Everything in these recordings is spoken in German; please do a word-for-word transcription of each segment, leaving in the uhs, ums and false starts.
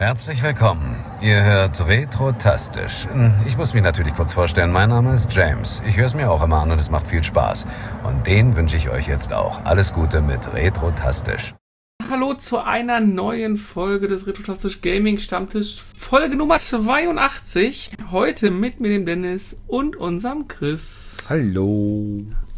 Herzlich willkommen. Ihr hört Retrotastisch. Ich muss mich natürlich kurz vorstellen, mein Name ist James. Ich höre es mir auch immer an und es macht viel Spaß. Und den wünsche ich euch jetzt auch. Alles Gute mit Retrotastisch. Hallo zu einer neuen Folge des Retrotastisch Gaming Stammtisch, Folge Nummer zweiundachtzig. Heute mit mir, dem Dennis und unserem Chris. Hallo.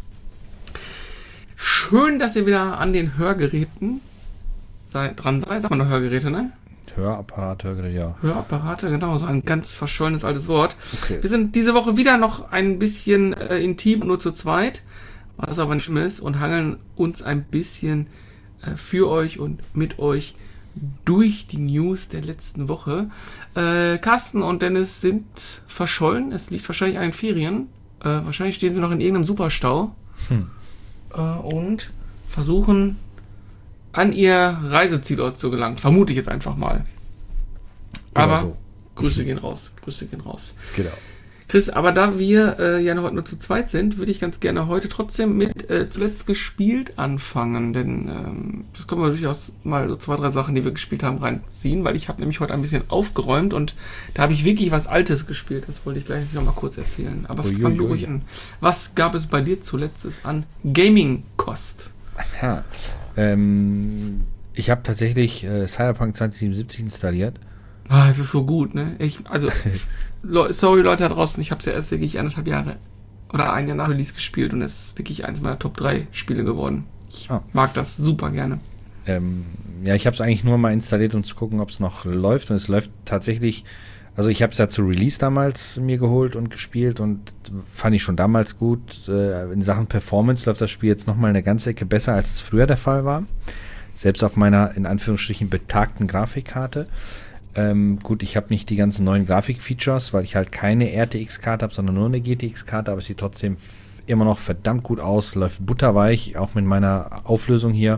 Schön, dass ihr wieder an den Hörgeräten seid, dran seid. Sagt man doch Hörgeräte, ne? Hörapparat, Hörgerät, ja. Hörapparate, genau, so ein ganz verschollenes altes Wort. Okay. Wir sind diese Woche wieder noch ein bisschen äh, intim, nur zu zweit, was aber nicht schlimm ist, und hangeln uns ein bisschen äh, für euch und mit euch durch die News der letzten Woche. Äh, Carsten und Dennis sind verschollen. Es liegt wahrscheinlich an den Ferien. Äh, wahrscheinlich stehen sie noch in irgendeinem Superstau Hm. äh, und versuchen an ihr Reisezielort zu gelangen. Vermute ich jetzt einfach mal. Aber so. Grüße gehen raus. Grüße gehen raus. Genau. Chris, aber da wir äh, ja heute nur zu zweit sind, würde ich ganz gerne heute trotzdem mit äh, zuletzt gespielt anfangen. Denn ähm, das können wir durchaus mal so zwei, drei Sachen, die wir gespielt haben, reinziehen. Weil ich habe nämlich heute ein bisschen aufgeräumt und da habe ich wirklich was Altes gespielt. Das wollte ich gleich noch mal kurz erzählen. Aber Ui, fang ui, du ui. ruhig an. Was gab es bei dir zuletzt an Gaming-Kost? Ja. Ähm, ich habe tatsächlich äh, Cyberpunk zwanzig siebenundsiebzig installiert. Ah, es ist so gut, ne? Ich, also, Le- sorry Leute da draußen, ich habe es ja erst wirklich anderthalb Jahre oder ein Jahr nach Release gespielt und es ist wirklich eins meiner Top drei Spiele geworden. Ich Ah. mag das super gerne. Ähm, ja, ich habe es eigentlich nur mal installiert, um zu gucken, ob es noch läuft. Und es läuft tatsächlich, also ich habe es ja zu Release damals mir geholt und gespielt und fand ich schon damals gut. Äh, in Sachen Performance läuft das Spiel jetzt nochmal eine ganze Ecke besser, als es früher der Fall war. Selbst auf meiner, in Anführungsstrichen, betagten Grafikkarte. Ähm, gut, ich habe nicht die ganzen neuen Grafikfeatures, weil ich halt keine R T X-Karte habe, sondern nur eine G T X-Karte, aber es sieht trotzdem f- immer noch verdammt gut aus, läuft butterweich, auch mit meiner Auflösung hier.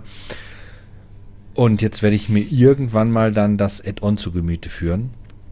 Und jetzt werde ich mir irgendwann mal dann das Add-on zu Gemüte führen.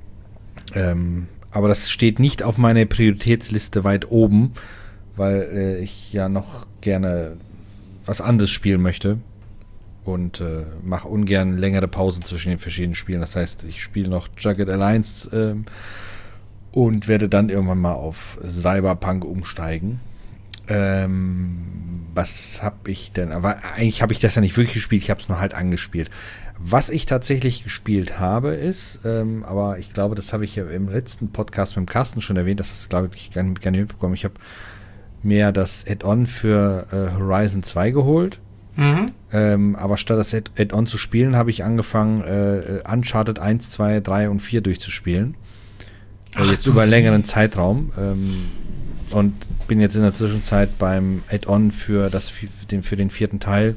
Ähm, aber das steht nicht auf meiner Prioritätsliste weit oben, weil äh, ich ja noch gerne was anderes spielen möchte. Und äh, mache ungern längere Pausen zwischen den verschiedenen Spielen. Das heißt, ich spiele noch Jagged Alliance ähm, und werde dann irgendwann mal auf Cyberpunk umsteigen. Ähm, was habe ich denn? Aber eigentlich habe ich das ja nicht wirklich gespielt, ich habe es nur halt angespielt. Was ich tatsächlich gespielt habe, ist, ähm, aber ich glaube, das habe ich ja im letzten Podcast mit dem Carsten schon erwähnt, das ist, glaube ich, gar nicht, gar nicht mitbekommen. Ich habe mir das Add-on für äh, Horizon zwei geholt. Mhm. Ähm, aber statt das Add- Add-on zu spielen, habe ich angefangen, äh, Uncharted eins, zwei, drei und vier durchzuspielen. Äh, Ach jetzt du über einen je. längeren Zeitraum. Ähm, und bin jetzt in der Zwischenzeit beim Add-on für, das, den, für den vierten Teil.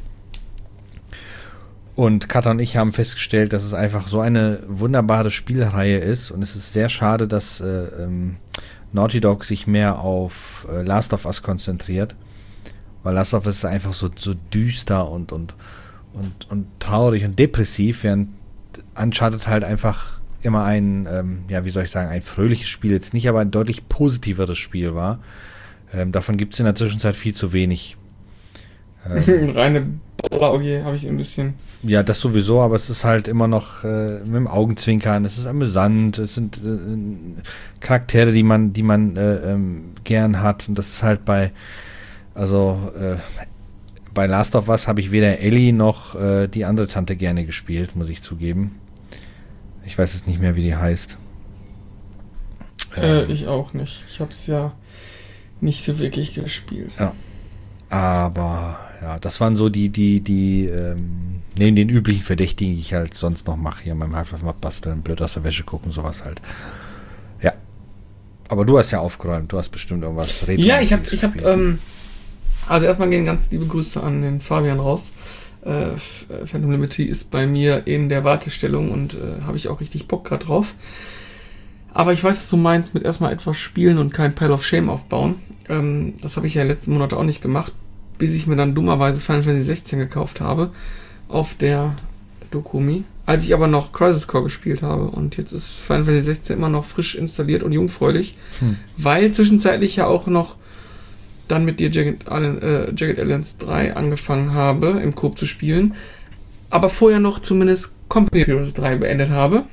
Und Katha und ich haben festgestellt, dass es einfach so eine wunderbare Spielreihe ist. Und es ist sehr schade, dass äh, ähm, Naughty Dog sich mehr auf äh, Last of Us konzentriert. Weil Last of Us ist einfach so, so düster und, und, und, und traurig und depressiv, während Uncharted halt einfach immer ein, ähm, ja, wie soll ich sagen, ein fröhliches Spiel, jetzt nicht, aber ein deutlich positiveres Spiel war. Ähm, davon gibt es in der Zwischenzeit viel zu wenig. Ähm, Reine Baller, okay, habe ich ein bisschen. ja, das sowieso, aber es ist halt immer noch äh, mit dem Augenzwinkern, es ist amüsant, es sind äh, Charaktere, die man, die man äh, ähm, gern hat, und das ist halt bei Also äh, bei Last of Us habe ich weder Ellie noch äh, die andere Tante gerne gespielt, muss ich zugeben. Ich weiß jetzt nicht mehr, wie die heißt. Äh, Ähm, ich auch nicht. Ich habe es ja nicht so wirklich gespielt. ja. Aber ja, das waren so die, die, die, ähm, neben den üblichen Verdächtigen, die ich halt sonst noch mache, hier in meinem Halbwerf mal basteln, blöd aus der Wäsche gucken, sowas halt. Ja. Aber du hast ja aufgeräumt, du hast bestimmt irgendwas Retro- Ja, ich habe, ich habe, gespielt. ähm, also erstmal gehen ganz liebe Grüße an den Fabian raus. Äh, F- Phantom Liberty ist bei mir in der Wartestellung und äh, habe ich auch richtig Bock gerade drauf. Aber ich weiß, was du meinst mit erstmal etwas spielen und kein Pile of Shame aufbauen. Ähm, das habe ich ja in den letzten Monaten auch nicht gemacht, bis ich mir dann dummerweise Final Fantasy sechzehn gekauft habe auf der Dokumi. Als ich aber noch Crisis Core gespielt habe, und jetzt ist Final Fantasy sechzehn immer noch frisch installiert und jungfräulich, Hm. weil zwischenzeitlich ja auch noch dann mit dir Jagged, Allen- äh, Jagged Alliance drei angefangen habe, im Coop zu spielen, aber vorher noch zumindest Company of Heroes drei beendet habe.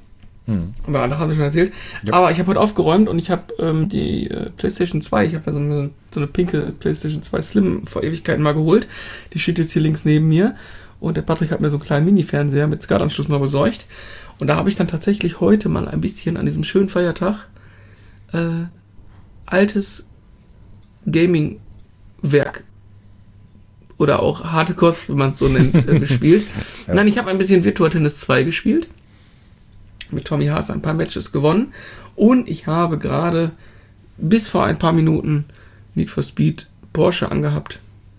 Hm. Aber andere haben wir schon erzählt. Ja. Aber ich habe heute aufgeräumt und ich habe ähm, die äh, PlayStation zwei, ich habe ja so eine, so eine pinke PlayStation zwei Slim vor Ewigkeiten mal geholt. Die steht jetzt hier links neben mir. Und der Patrick hat mir so einen kleinen Mini-Fernseher mit SCART-Anschluss noch besorgt. Und da habe ich dann tatsächlich heute mal ein bisschen an diesem schönen Feiertag äh, altes Gaming-Werk oder auch harte Kost, wenn man es so nennt, äh, gespielt. Ja. Nein, ich habe ein bisschen Virtua Tennis zwei gespielt. Mit Tommy Haas ein paar Matches gewonnen. Und ich habe gerade bis vor ein paar Minuten Need for Speed Porsche angehabt.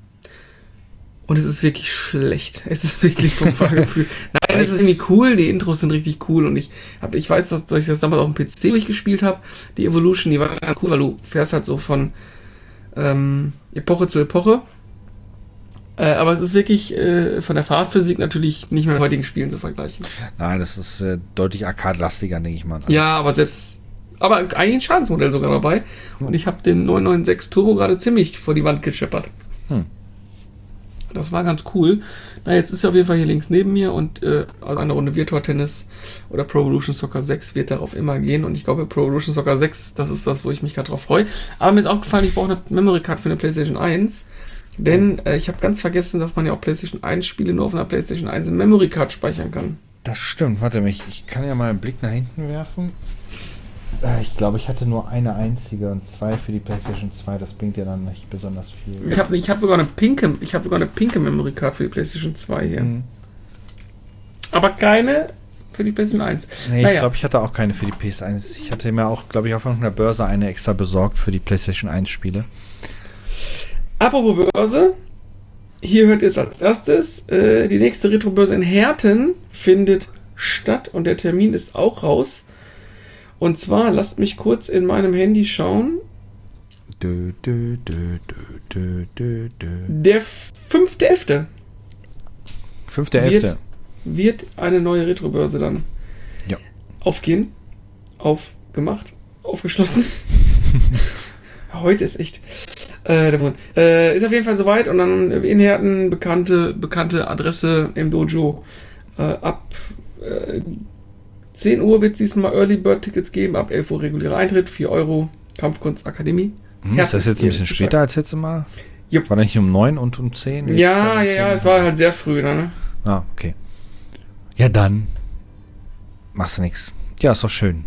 Und es ist wirklich schlecht. Es ist wirklich vom Fahrgefühl. Nein, es ist irgendwie cool. Die Intros sind richtig cool. Und ich hab, ich weiß, dass, dass ich das damals auf dem P C durchgespielt habe. Die Evolution, die war ganz cool, weil du fährst halt so von ähm, Epoche zu Epoche. Äh, aber es ist wirklich äh, von der Fahrphysik natürlich nicht mit heutigen Spielen zu vergleichen. Nein, das ist äh, deutlich arcade-lastiger, denke ich mal. Ja, aber selbst... Aber eigentlich ein Schadensmodell sogar dabei. Und ich habe den neun neun sechs Turbo gerade ziemlich vor die Wand gescheppert. Hm. Das war ganz cool. Na, jetzt ist er auf jeden Fall hier links neben mir und äh, also eine Runde Virtua Tennis oder Pro Evolution Soccer sechs wird darauf immer gehen. Und ich glaube, Pro Evolution Soccer sechs, das ist das, wo ich mich gerade drauf freue. Aber mir ist auch gefallen, ich brauche eine Memory Card für eine PlayStation eins. Denn äh, ich habe ganz vergessen, dass man ja auch PlayStation eins Spiele nur auf einer PlayStation eins in Memory Card speichern kann. Das stimmt. Warte mal, ich, ich kann ja mal einen Blick nach hinten werfen. Äh, ich glaube, ich hatte nur eine einzige und zwei für die PlayStation zwei. Das bringt ja dann nicht besonders viel. Ich habe ich hab sogar eine pinke, ich habe sogar eine pinke Memory Card für die PlayStation zwei hier. Mhm. Aber keine für die PlayStation eins. Nee, naja. Ich glaube, ich hatte auch keine für die P S eins. Ich hatte mir auch, glaube ich, auf einer Börse eine extra besorgt für die PlayStation eins Spiele. Apropos Börse, hier hört ihr es als erstes. Äh, die nächste Retro-Börse in Herten findet statt und der Termin ist auch raus. Und zwar, lasst mich kurz in meinem Handy schauen. Dö, dö, dö, dö, dö, dö. Der fünfte elfte fünfte elfte Wird, wird eine neue Retro-Börse dann ja. aufgehen. Aufgemacht. Aufgeschlossen. Heute ist echt... Äh, der äh, ist auf jeden Fall soweit und dann in Herten bekannte, bekannte Adresse im Dojo. Äh, ab äh, zehn Uhr wird es diesmal Early Bird Tickets geben, ab elf Uhr regulärer Eintritt, vier Euro, Kampfkunstakademie. Hm, ist das jetzt ein bisschen später als letztes Mal? Jupp. War das nicht um neun und um zehn? Ja, ja, ja, es war halt sehr früh da, ne? Ah, okay. Ja, dann machst du nichts. Ja, ist doch schön.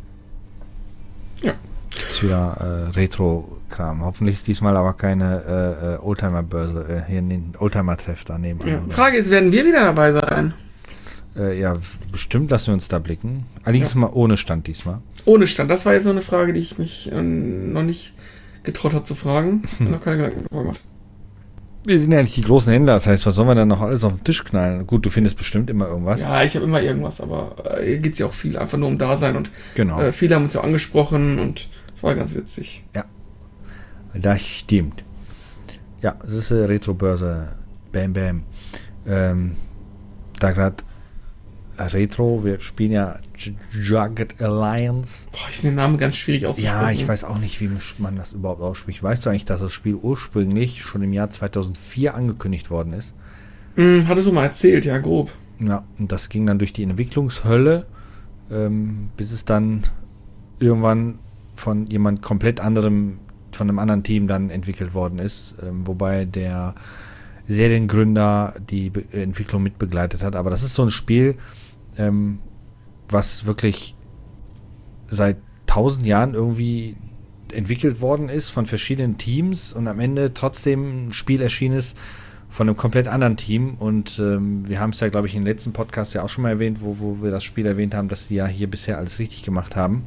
Ja. Jetzt wieder äh, Retro-Kram. Hoffentlich ist diesmal aber keine äh, Oldtimer-Börse, äh, hier den Oldtimer-Treff daneben. Ja. Frage ist, werden wir wieder dabei sein? Äh, ja, bestimmt lassen wir uns da blicken. Allerdings ja. mal ohne Stand diesmal. Ohne Stand, das war jetzt so eine Frage, die ich mich äh, noch nicht getraut habe zu fragen. Ich habe noch keine Gedanken darüber gemacht. Wir sind ja nicht die großen Händler, das heißt, was sollen wir dann noch alles auf den Tisch knallen? Gut, du findest bestimmt immer irgendwas. Ja, ich habe immer irgendwas, aber äh, hier geht es ja auch viel einfach nur um Dasein und genau. äh, viele haben uns ja angesprochen und es war ganz witzig. Ja, das stimmt. Ja, es ist eine Retro-Börse. Bam, bam. Ähm, da gerade Retro, wir spielen ja Jagged Alliance. Boah, ich finde den Namen ganz schwierig auszusprechen. Ja, ich weiß auch nicht, wie man das überhaupt ausspricht. Weißt du eigentlich, dass das Spiel ursprünglich schon im Jahr zweitausendvier angekündigt worden ist? Hm, hattest du mal erzählt, ja, grob. Ja, und das ging dann durch die Entwicklungshölle, ähm, bis es dann irgendwann von jemand komplett anderem, von einem anderen Team dann entwickelt worden ist, ähm, wobei der Seriengründer die Be- Entwicklung mitbegleitet hat. Aber das ist so ein Spiel, ähm, was wirklich seit tausend Jahren irgendwie entwickelt worden ist von verschiedenen Teams und am Ende trotzdem ein Spiel erschienen ist von einem komplett anderen Team. Und ähm, wir haben es ja, glaube ich, im letzten Podcast ja auch schon mal erwähnt, wo, wo wir das Spiel erwähnt haben, dass die ja hier bisher alles richtig gemacht haben.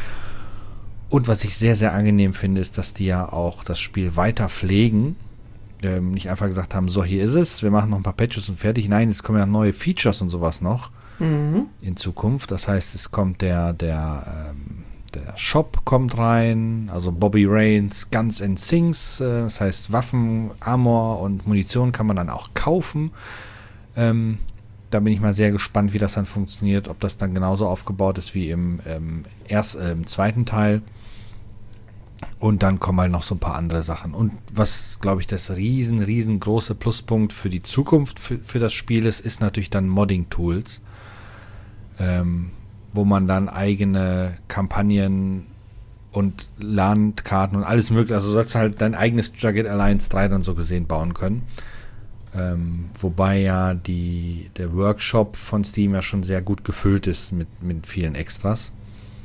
Und was ich sehr, sehr angenehm finde, ist, dass die ja auch das Spiel weiter pflegen. Ähm, nicht einfach gesagt haben, so, hier ist es, wir machen noch ein paar Patches und fertig. Nein, jetzt kommen ja neue Features und sowas noch mhm. in Zukunft. Das heißt, es kommt der, der, ähm, der Shop kommt rein, also Bobby Rains Guns and Things. Äh, das heißt, Waffen, Armor und Munition kann man dann auch kaufen. Ähm, da bin ich mal sehr gespannt, wie das dann funktioniert, ob das dann genauso aufgebaut ist wie im, ähm, erst, äh, im zweiten Teil. Und dann kommen halt noch so ein paar andere Sachen. Und was, glaube ich, das riesen, riesengroße Pluspunkt für die Zukunft für, für das Spiel ist, ist natürlich dann Modding-Tools. Ähm, wo man dann eigene Kampagnen und Landkarten und alles mögliche, also du sollst halt dein eigenes Jagged Alliance drei dann so gesehen bauen können. Ähm, wobei ja die, der Workshop von Steam ja schon sehr gut gefüllt ist mit, mit vielen Extras.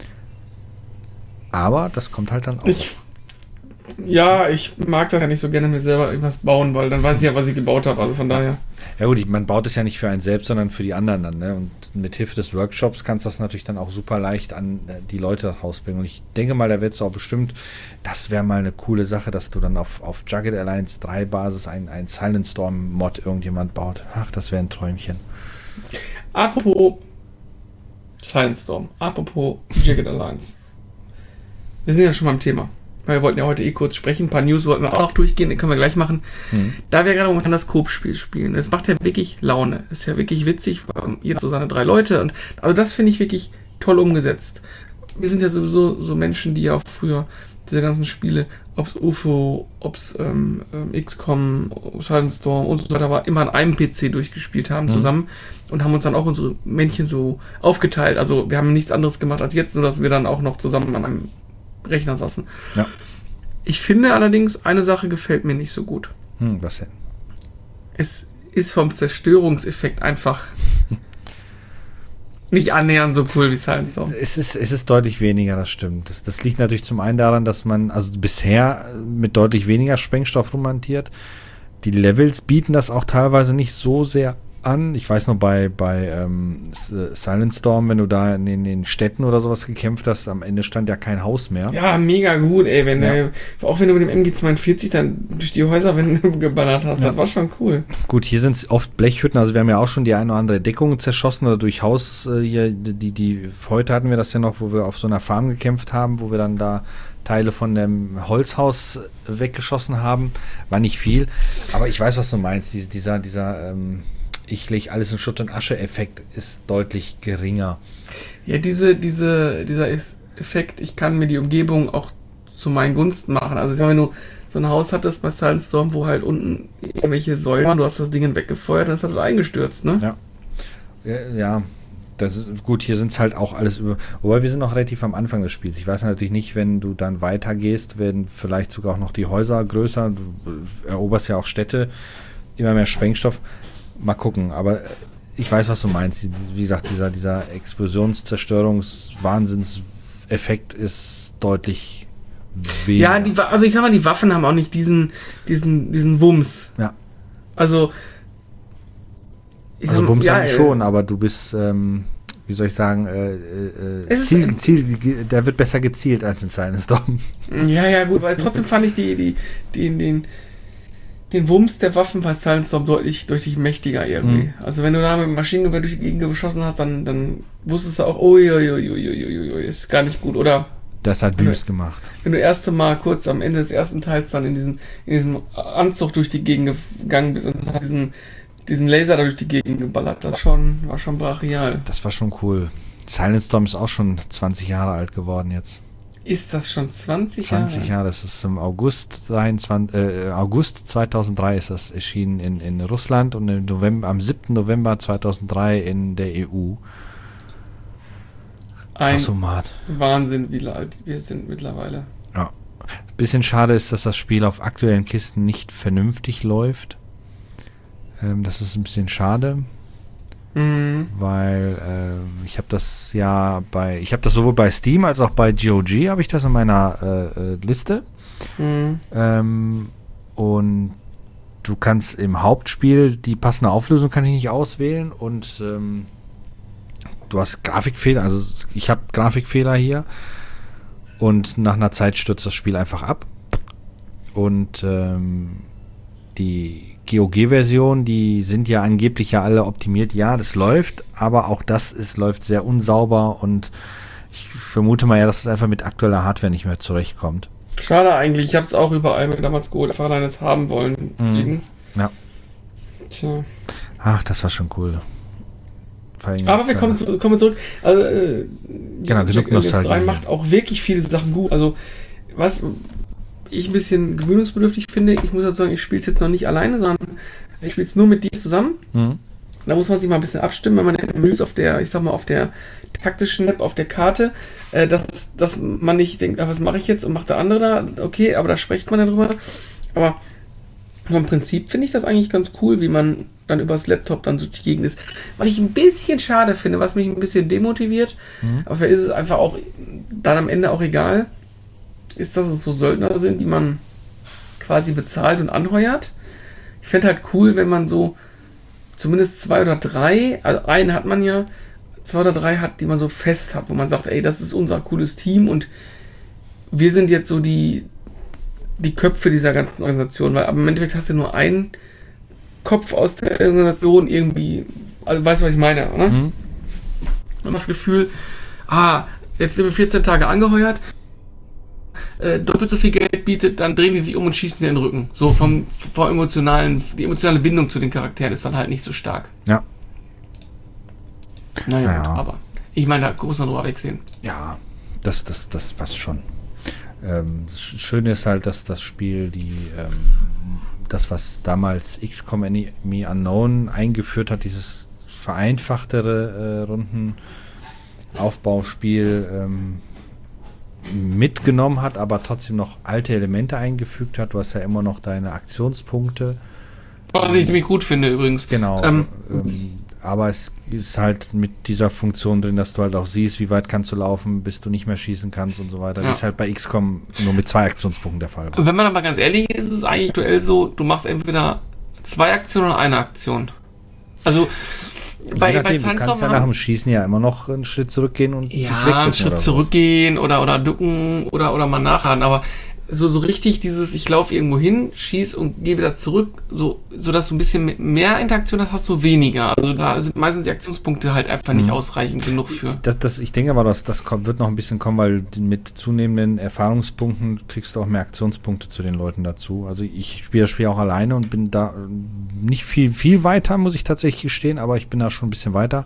Aber das kommt halt dann auch. Ich, ja, ich mag das ja nicht so gerne mir selber irgendwas bauen, weil dann weiß ich ja, was ich gebaut habe, also von daher. Ja gut, man baut es ja nicht für einen selbst, sondern für die anderen dann, ne? Und mit Hilfe des Workshops kannst du das natürlich dann auch super leicht an die Leute rausbringen. Und ich denke mal, da wird es auch bestimmt, das wäre mal eine coole Sache, dass du dann auf, auf Jagged Alliance drei Basis ein, ein Silent Storm Mod irgendjemand baut. Ach, das wäre ein Träumchen. Apropos Silent Storm, apropos Jagged Alliance. Wir sind ja schon beim Thema. Weil wir wollten ja heute eh kurz sprechen. Ein paar News wollten wir auch noch durchgehen, den können wir gleich machen. Mhm. Da wir gerade momentan das Coop-Spiel spielen. Es macht ja wirklich Laune. Ist ja wirklich witzig, weil jeder so seine drei Leute. Und also das finde ich wirklich toll umgesetzt. Wir sind ja sowieso so Menschen, die ja auch früher diese ganzen Spiele, ob es U F O, ob es ähm, X COM, Silent Storm und so weiter war, immer an einem P C durchgespielt haben mhm. zusammen und haben uns dann auch unsere Männchen so aufgeteilt. Also wir haben nichts anderes gemacht als jetzt, nur dass wir dann auch noch zusammen an einem Rechner saßen. Ja. Ich finde allerdings, eine Sache gefällt mir nicht so gut. Hm, was denn? Es ist vom Zerstörungseffekt einfach nicht annähernd so cool wie Silent Storm. Es ist, es ist deutlich weniger, das stimmt. Das, das liegt natürlich zum einen daran, dass man also bisher mit deutlich weniger Sprengstoff rumhantiert. Die Levels bieten das auch teilweise nicht so sehr an. Ich weiß noch, bei, bei ähm, Silent Storm, wenn du da in, in den Städten oder sowas gekämpft hast, am Ende stand ja kein Haus mehr. Ja, mega gut, ey. Wenn ja. der, auch wenn du mit dem M G zweiundvierzig dann durch die Häuser wenn du geballert hast, ja. Das war schon cool. Gut, hier sind es oft Blechhütten, also wir haben ja auch schon die eine oder andere Deckung zerschossen oder durch Haus, äh, hier, die, die, heute hatten wir das ja noch, wo wir auf so einer Farm gekämpft haben, wo wir dann da Teile von dem Holzhaus weggeschossen haben. War nicht viel, aber ich weiß, was du meinst. Dies, dieser, dieser, ähm, ich lege alles in Schutt und Asche-Effekt ist deutlich geringer. Ja, diese, diese, dieser Effekt, ich kann mir die Umgebung auch zu meinen Gunsten machen. Also wenn du so ein Haus hattest bei Silent Storm, wo halt unten irgendwelche Säulen waren, du hast das Ding weggefeuert, dann ist das halt eingestürzt, ne? Ja. Ja, ja. Das ist gut, hier sind es halt auch alles über. Wobei wir sind noch relativ am Anfang des Spiels. Ich weiß natürlich nicht, wenn du dann weitergehst, werden vielleicht sogar auch noch die Häuser größer. Du eroberst ja auch Städte, immer mehr Sprengstoff. Mal gucken, aber ich weiß, was du meinst. Wie gesagt, dieser, dieser Explosions-Zerstörungs-Wahnsinns-Effekt ist deutlich weniger. Ja, die, also ich sag mal, die Waffen haben auch nicht diesen, diesen, diesen Wumms. Ja. Also, also Wumms ja, haben die schon, aber du bist, ähm, wie soll ich sagen, äh, äh, Ziel, Ziel, da wird besser gezielt als in Silent Storm. Ja, ja, gut, weil trotzdem fand ich die, die, die, den, den Wumms der Waffen bei Silent Storm deutlich, deutlich mächtiger irgendwie. Mhm. Also wenn du da mit dem Maschinengewehr durch die Gegend geschossen hast, dann, dann wusstest du auch, uiuiuiuiui, ist gar nicht gut, oder? Das hat Büß gemacht. Wenn du erste Mal kurz am Ende des ersten Teils dann in diesen, in diesem Anzug durch die Gegend gegangen bist und hast diesen, diesen Laser da durch die Gegend geballert, das schon, war schon brachial. Das war schon cool. Silent Storm ist auch schon zwanzig Jahre alt geworden jetzt. Ist das schon zwanzig Jahre? zwanzig Jahre, das ist im August, dreiundzwanzig, äh, August zweitauntdrei ist das erschienen in, in Russland und im November, am siebten November zweitausenddrei in der E U. Ein Wahnsinn, wie alt wir sind mittlerweile. Ja. Bisschen schade ist, dass das Spiel auf aktuellen Kisten nicht vernünftig läuft. Ähm, das ist ein bisschen schade. Mhm. Weil äh, ich habe das ja bei, ich habe das sowohl bei Steam als auch bei G O G habe ich das in meiner äh, äh, Liste. Mhm. Ähm, und du kannst im Hauptspiel die passende Auflösung kann ich nicht auswählen und ähm, du hast Grafikfehler, also ich habe Grafikfehler hier und nach einer Zeit stürzt das Spiel einfach ab. Und ähm, die G O G-Version, die sind ja angeblich ja alle optimiert. Ja, das läuft, aber auch das ist, läuft sehr unsauber und ich vermute mal ja, dass es einfach mit aktueller Hardware nicht mehr zurechtkommt. Schade eigentlich, ich habe es auch überall mir damals geholt, einfach allein das haben wollen. Mhm. Ja. Tja. Ach, das war schon cool. Aber wir kommen, zu, kommen zurück. Also, äh, genau, genug Nostalgie. drei macht auch wirklich viele Sachen gut. Also, was ich ein bisschen gewöhnungsbedürftig finde, ich muss halt sagen, ich spiele es jetzt noch nicht alleine, sondern ich spiele es nur mit dir zusammen. Mhm. Da muss man sich mal ein bisschen abstimmen, wenn man in Menüs auf der, ich sag mal, auf der taktischen Map, auf der Karte, äh, dass, dass man nicht denkt, ah, was mache ich jetzt und macht der andere da? Okay, aber da spricht man ja drüber. Aber vom Prinzip finde ich das eigentlich ganz cool, wie man dann übers Laptop dann so die Gegend ist. Was ich ein bisschen schade finde, was mich ein bisschen demotiviert, mhm. aber vielleicht ist es einfach auch dann am Ende auch egal, ist, dass es so Söldner sind, die man quasi bezahlt und anheuert. Ich fände halt cool, wenn man so zumindest zwei oder drei, also einen hat man ja, zwei oder drei hat, die man so fest hat, wo man sagt, ey, das ist unser cooles Team und wir sind jetzt so die die Köpfe dieser ganzen Organisation, weil aber im Endeffekt hast du nur einen Kopf aus der Organisation irgendwie, also weißt du, was ich meine, oder? Mhm. Und das Gefühl, ah, jetzt sind wir vierzehn Tage angeheuert, äh, doppelt so viel Geld bietet, dann drehen die sich um und schießen dir in den Rücken. So vom, vom emotionalen, die emotionale Bindung zu den Charakteren ist dann halt nicht so stark. Ja. Naja, naja. Gut, aber ich meine, da muss man drüber wegsehen. Ja, das, das, das passt schon. Ähm, das Schöne ist halt, dass das Spiel die ähm, das, was damals X COM Enemy Unknown eingeführt hat, dieses vereinfachtere äh, Rundenaufbauspiel ähm, mitgenommen hat, aber trotzdem noch alte Elemente eingefügt hat. Du hast ja immer noch deine Aktionspunkte. Was ich nämlich gut finde übrigens. Genau. Ähm, ähm, aber es ist halt mit dieser Funktion drin, dass du halt auch siehst, wie weit kannst du laufen, bis du nicht mehr schießen kannst und so weiter. Ja. Das ist halt bei X COM nur mit zwei Aktionspunkten der Fall. Wenn man aber ganz ehrlich ist, ist es eigentlich aktuell so, du machst entweder zwei Aktionen oder eine Aktion. Also bei, nachdem, bei Science du kannst ja nach dem Schießen ja immer noch einen Schritt zurückgehen und ja, einen Schritt oder zurückgehen oder, oder ducken oder, oder mal nachladen, aber so, so richtig dieses, ich laufe irgendwo hin, schieß und gehe wieder zurück, so, so dass du ein bisschen mehr Interaktion hast, hast du weniger. Also da sind meistens die Aktionspunkte halt einfach nicht mhm. ausreichend genug für. Das, das, ich denke aber, dass das kommt, wird noch ein bisschen kommen, weil mit zunehmenden Erfahrungspunkten kriegst du auch mehr Aktionspunkte zu den Leuten dazu. Also ich spiele das Spiel auch alleine und bin da nicht viel, viel weiter, muss ich tatsächlich gestehen, aber ich bin da schon ein bisschen weiter.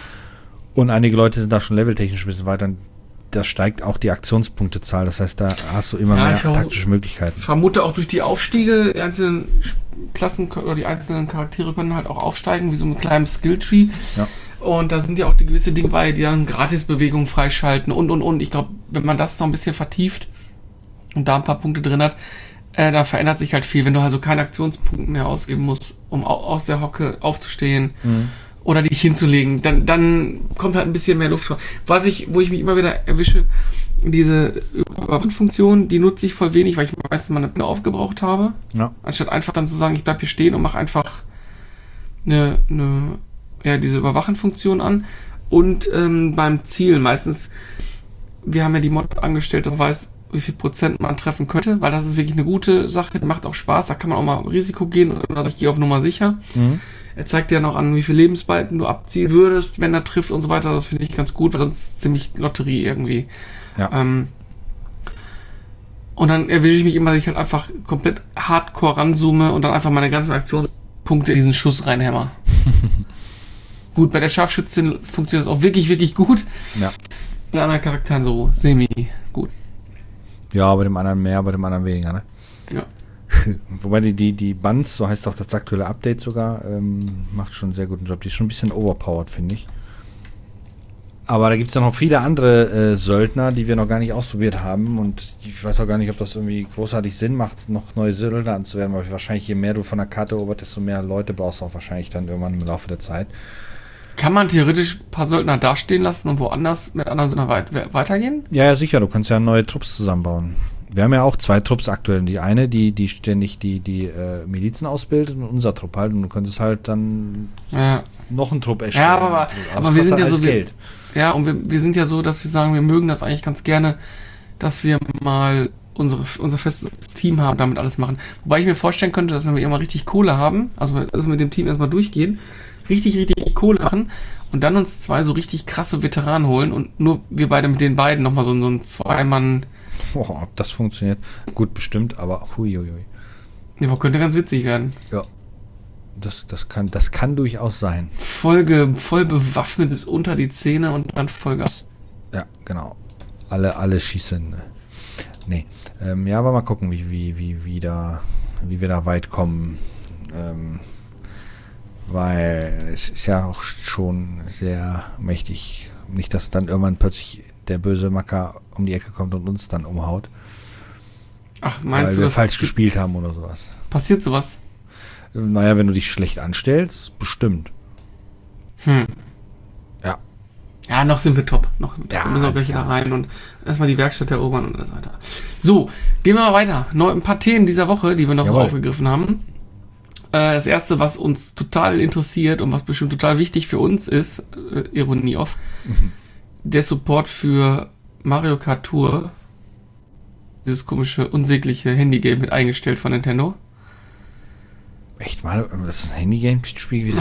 Und einige Leute sind da schon leveltechnisch ein bisschen weiter. Da steigt auch die Aktionspunktezahl. Das heißt, da hast du immer ja, mehr taktische Möglichkeiten. Ich vermute auch durch die Aufstiege, die einzelnen Klassen oder die einzelnen Charaktere können halt auch aufsteigen, wie so ein kleines Skilltree. Ja. Und da sind ja auch die gewisse Dinge bei, die dann Gratisbewegungen freischalten und, und, und. Ich glaube, wenn man das noch ein bisschen vertieft und da ein paar Punkte drin hat, äh, da verändert sich halt viel. Wenn du also keine Aktionspunkte mehr ausgeben musst, um au- aus der Hocke aufzustehen, mhm. oder dich hinzulegen, dann, dann kommt halt ein bisschen mehr Luft vor. Was ich, wo ich mich immer wieder erwische, diese Überwachungsfunktion, die nutze ich voll wenig, weil ich meistens meine Pläne aufgebraucht habe. Ja. Anstatt einfach dann zu sagen, ich bleib hier stehen und mache einfach eine, eine, ja, diese Überwachenfunktion an. Und ähm, beim Ziel meistens, wir haben ja die Mod angestellt, der weiß, wie viel Prozent man treffen könnte, weil das ist wirklich eine gute Sache, macht auch Spaß, da kann man auch mal Risiko gehen oder ich gehe auf Nummer sicher. Mhm. Er zeigt dir noch an, wie viele Lebensbalken du abziehen würdest, wenn er trifft und so weiter. Das finde ich ganz gut, weil sonst ist es ziemlich Lotterie irgendwie. Ja. Ähm, und dann erwische ich mich immer, dass ich halt einfach komplett hardcore ranzoome und dann einfach meine ganzen Aktionspunkte in diesen Schuss reinhämmer. Gut, bei der Scharfschützin funktioniert das auch wirklich, wirklich gut. Ja. Bei anderen Charakteren so semi gut. Ja, bei dem anderen mehr, bei dem anderen weniger, ne? Ja. Wobei die, die, die Buns, so heißt auch das aktuelle Update sogar, ähm, macht schon einen sehr guten Job. Die ist schon ein bisschen overpowered, finde ich. Aber da gibt es ja noch viele andere äh, Söldner, die wir noch gar nicht ausprobiert haben. Und ich weiß auch gar nicht, ob das irgendwie großartig Sinn macht, noch neue Söldner anzuwerben. Weil wahrscheinlich, je mehr du von der Karte eroberst, desto mehr Leute brauchst du auch wahrscheinlich dann irgendwann im Laufe der Zeit. Kann man theoretisch ein paar Söldner dastehen lassen und woanders mit anderen Söldnern weit, weitergehen? Ja, ja, sicher. Du kannst ja neue Trupps zusammenbauen. Wir haben ja auch zwei Trupps aktuell. Die eine, die, die ständig die, die äh, Milizen ausbildet und unser Trupp halt. Und du könntest halt dann ja. noch einen Trupp erstellen. Ja, aber, aber, aber wir sind ja so Geld. Wir, ja, und wir, wir sind ja so, dass wir sagen, wir mögen das eigentlich ganz gerne, dass wir mal unsere, unser festes Team haben und damit alles machen. Wobei ich mir vorstellen könnte, dass wenn wir immer richtig Kohle haben, also dass wir mit dem Team erstmal durchgehen, richtig, richtig Kohle machen und dann uns zwei so richtig krasse Veteranen holen und nur wir beide mit den beiden nochmal so, so ein Zwei-Mann... Boah, ob das funktioniert? Gut, bestimmt, aber huiuiui. Ja, könnte ganz witzig werden. Ja. Das, das, kann, das kann durchaus sein. Folge, voll bewaffnet bis unter die Zähne und dann Vollgas. Ja, genau. Alle, alle schießen. Nee. Ähm, ja, aber mal gucken, wie, wie, wie, wie, da, wie wir da weit kommen. Ähm, Weil es ist ja auch schon sehr mächtig. Nicht, dass dann irgendwann plötzlich der böse Macker um die Ecke kommt und uns dann umhaut. Ach, meinst weil du, wir das falsch gespielt haben oder sowas. Passiert sowas? Naja, wenn du dich schlecht anstellst, bestimmt. Hm. Ja. Ja, noch sind wir top. Noch sind wir Ja, top. Wir müssen auch alles gleich wieder klar. rein und erstmal die Werkstatt erobern und so weiter. So, gehen wir mal weiter. Neu, ein paar Themen dieser Woche, die wir noch Jawohl. aufgegriffen haben. Äh, das erste, was uns total interessiert und was bestimmt total wichtig für uns ist, äh, Ironie off, Mhm. der Support für Mario Kart Tour. Dieses komische, unsägliche Handygame mit eingestellt von Nintendo. Echt mal? Das ist ein Handygame-Spiel wieder?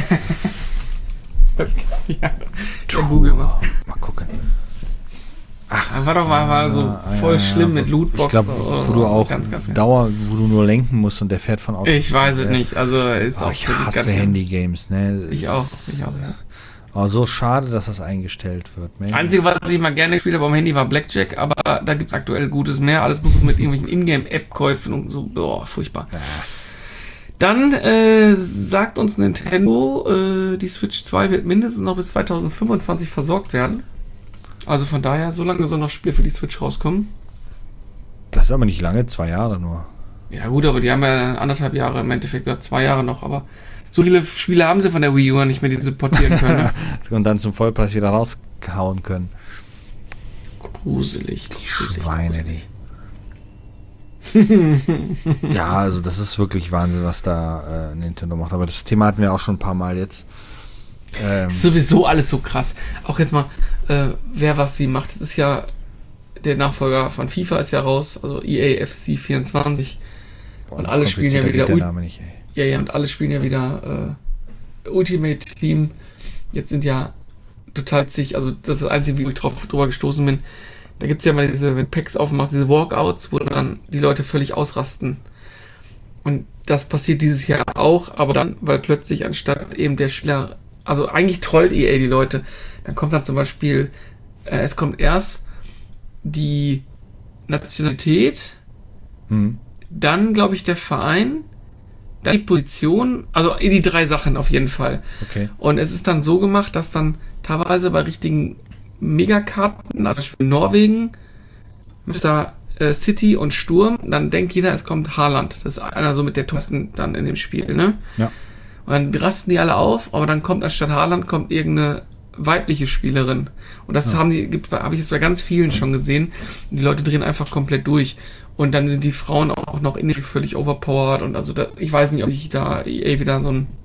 ja, ja, Google mal. Mal gucken. Ach, war doch mal, war so ja, voll ja, schlimm ja, mit Lootboxen. Ich glaube, oder wo du so. auch ganz, ganz Dauer, wo du nur lenken musst und der fährt von Auto. Ich weiß es Ja. nicht. Also ist Oh, auch ich wirklich hasse ganz- Handygames, ne? Ich Es auch. ist, Ich auch ja. Oh, so schade, dass das eingestellt wird. Mensch. Einzige, was ich mal gerne gespielt habe am Handy, war Blackjack, aber da gibt es aktuell Gutes mehr. Alles muss mit irgendwelchen Ingame-App-Käufen und so. Boah, furchtbar. Ja. Dann äh, sagt uns Nintendo, äh, die Switch zwei wird mindestens noch bis zwanzig fünfundzwanzig versorgt werden. Also von daher, so lange soll noch Spiel für die Switch rauskommen. Das ist aber nicht lange, zwei Jahre nur. Ja gut, aber die haben ja anderthalb Jahre im Endeffekt, oder zwei Jahre noch, aber so viele Spiele haben sie von der Wii U nicht mehr, die sie portieren können. Ne? Und dann zum Vollpreis wieder raushauen können. Gruselig. Die gruselig, Schweine, gruselig. die. Ja, also das ist wirklich Wahnsinn, was da äh, Nintendo macht. Aber das Thema hatten wir auch schon ein paar Mal jetzt. Ähm, Ist sowieso alles so krass. Auch jetzt mal, äh, wer was wie macht. Das ist ja, der Nachfolger von FIFA ist ja raus, also E A F C vierundzwanzig. boah, und noch alle spielen ja komplizierter wieder geht der Ul- Name nicht, ey. Ja, ja, und alle spielen ja wieder äh, Ultimate Team. Jetzt sind ja total zig, also das ist das Einzige, wie ich drauf, drüber gestoßen bin. Da gibt es ja mal diese, wenn Packs aufmachst, diese Walkouts, wo dann die Leute völlig ausrasten. Und das passiert dieses Jahr auch, aber dann, weil plötzlich anstatt eben der Spieler, also eigentlich trollt E A die Leute, dann kommt dann zum Beispiel, äh, es kommt erst die Nationalität, Hm. dann glaube ich der Verein, dann die Position, also die drei Sachen auf jeden Fall. Okay. Und es ist dann so gemacht, dass dann teilweise bei richtigen Megakarten, also zum Beispiel Norwegen, mit der äh, City und Sturm, dann denkt jeder, es kommt Haaland. Das ist einer so mit der Tosten dann in dem Spiel, ne? Ja. Und dann rasten die alle auf, aber dann kommt anstatt Haaland kommt irgendeine weibliche Spielerin. Und das Ja. haben die, gibt, habe ich jetzt bei ganz vielen schon gesehen. Die Leute drehen einfach komplett durch. Und dann sind die Frauen auch noch in völlig overpowered. Und also da, ich weiß nicht, ob sich da E A wieder so ein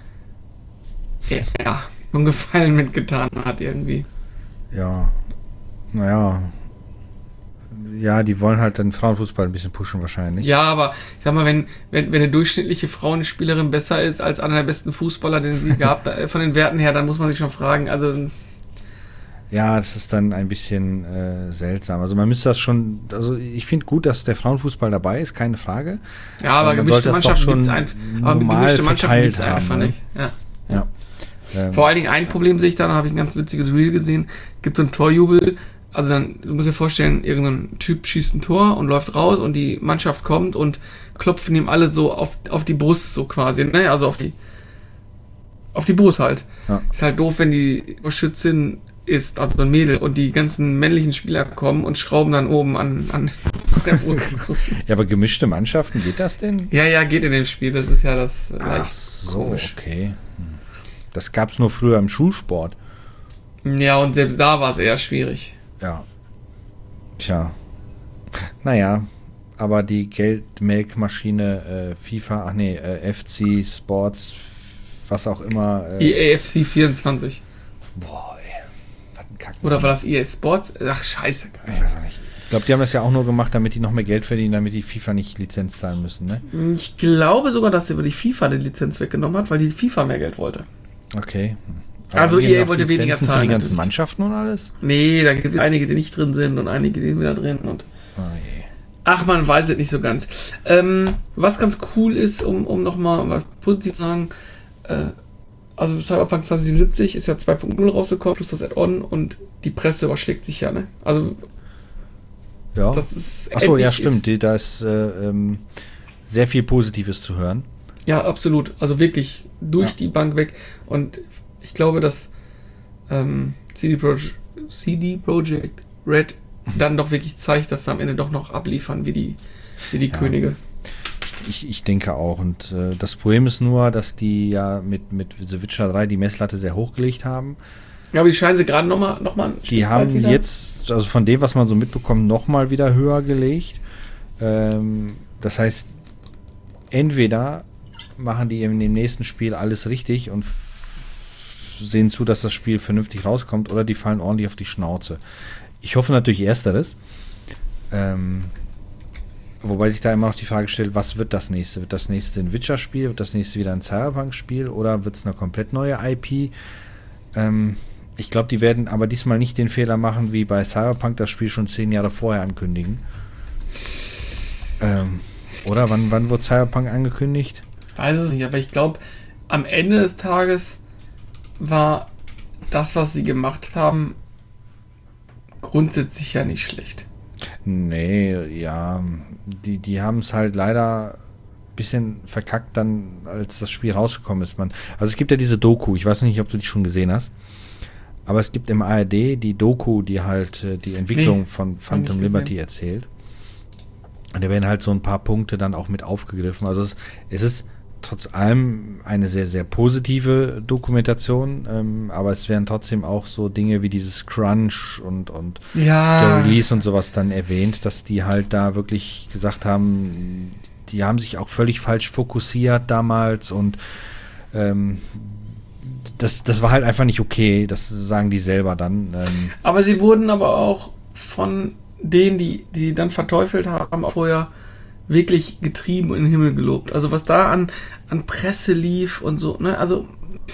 ja, so einen Gefallen mitgetan hat irgendwie. Ja. Naja. Ja, die wollen halt den Frauenfußball ein bisschen pushen wahrscheinlich. Ja, aber ich sag mal, wenn, wenn, wenn eine durchschnittliche Frauenspielerin besser ist als einer der besten Fußballer, den sie gab, äh, von den Werten her, dann muss man sich schon fragen, also Ja, das ist dann ein bisschen äh, seltsam. Also man müsste das schon, also ich finde gut, dass der Frauenfußball dabei ist, keine Frage. ja, aber man gemischte sollte das doch Mannschaften schon gibt's ein, aber normal gemischte Mannschaften verteilt gibt's einfach haben, ne? nicht. Ja. Ja. Ähm, Vor allen Dingen ein Problem sehe ich da, da habe ich ein ganz witziges Reel gesehen, gibt so ein Torjubel, also dann, du musst dir vorstellen, irgendein Typ schießt ein Tor und läuft raus und die Mannschaft kommt und klopfen ihm alle so auf, auf die Brust so quasi, ne, also auf die auf die Brust halt. Ja. Ist halt doof, wenn die Schützin ist, also so ein Mädel und die ganzen männlichen Spieler kommen und schrauben dann oben an, an der Brust. ja, aber gemischte Mannschaften, geht das denn? Ja, ja, geht in dem Spiel, das ist ja das äh, Ach leicht so, komisch. okay. Hm. Das gab es nur früher im Schulsport. Ja, und selbst da war es eher schwierig. Ja. Tja. Naja, aber die Geldmelkmaschine äh, FIFA, ach nee, äh, F C Sports, was auch immer. Äh, E A F C vierundzwanzig. boah, ey. Was ein Kack. Oder war das E A Sports? Ach, scheiße. Ich weiß auch nicht. Ich glaube, die haben das ja auch nur gemacht, damit die noch mehr Geld verdienen, damit die FIFA nicht Lizenz zahlen müssen, ne? Ich glaube sogar, dass sie über die FIFA die Lizenz weggenommen hat, weil die FIFA mehr Geld wollte. Okay. Also gehen E A auf wollte weniger Lizenzen für zahlen, die ganzen natürlich. Mannschaften und alles? Nee, da gibt es einige, die nicht drin sind und einige, die sind wieder drin. Und Oh je. ach, man weiß es nicht so ganz. Ähm, was ganz cool ist, um, um nochmal was positiv zu sagen, äh, also Cyberpunk zwanzig siebenundsiebzig ist ja zwei Punkt null rausgekommen, plus das Add-on und die Presse überschlägt sich ja, ne? Also Ja. das ist... Achso, ja, endlich stimmt. ist- Die, da ist äh, ähm, sehr viel Positives zu hören. Ja, absolut. Also wirklich durch Ja. die Bank weg. Und ich glaube, dass ähm, C D Projekt, C D Projekt Red dann doch wirklich zeigt, dass sie am Ende doch noch abliefern wie die, wie die Ja. Könige. Ich, ich denke auch. Und äh, das Problem ist nur, dass die ja mit, mit The Witcher drei die Messlatte sehr hochgelegt haben. Ja, aber die scheinen sie gerade nochmal noch mal ein Die Stück haben weit wieder- jetzt, also von dem, was man so mitbekommt, nochmal wieder höher gelegt. Ähm, das heißt, entweder machen die in dem nächsten Spiel alles richtig und f- sehen zu, dass das Spiel vernünftig rauskommt, oder die fallen ordentlich auf die Schnauze. Ich hoffe natürlich Ersteres. Ähm, wobei sich da immer noch die Frage stellt, was wird das nächste? Wird das nächste ein Witcher-Spiel? Wird das nächste wieder ein Cyberpunk-Spiel? Oder wird es eine komplett neue I P? Ähm, ich glaube, die werden aber diesmal nicht den Fehler machen, wie bei Cyberpunk das Spiel schon zehn Jahre vorher ankündigen. Ähm, oder? Wann, wann wird Cyberpunk angekündigt? Ich weiß es nicht, aber ich glaube, am Ende des Tages war das, was sie gemacht haben, grundsätzlich ja nicht schlecht. Nee, ja, die, die haben es halt leider ein bisschen verkackt dann, als das Spiel rausgekommen ist. Man, also es gibt ja diese Doku, ich weiß nicht, ob du die schon gesehen hast, aber es gibt im A R D die Doku, die halt äh, die Entwicklung Nee, von hab Phantom ich Liberty gesehen. erzählt. Und da werden halt so ein paar Punkte dann auch mit aufgegriffen. Also es, es ist trotz allem eine sehr, sehr positive Dokumentation, ähm, aber es werden trotzdem auch so Dinge wie dieses Crunch und, und der Ja, Release und sowas dann erwähnt, dass die halt da wirklich gesagt haben, die haben sich auch völlig falsch fokussiert damals und ähm, das, das war halt einfach nicht okay, das sagen die selber dann. Ähm, aber sie wurden aber auch von denen, die die dann verteufelt haben, auch vorher wirklich getrieben und in den Himmel gelobt. Also was da an, an Presse lief und so, ne, also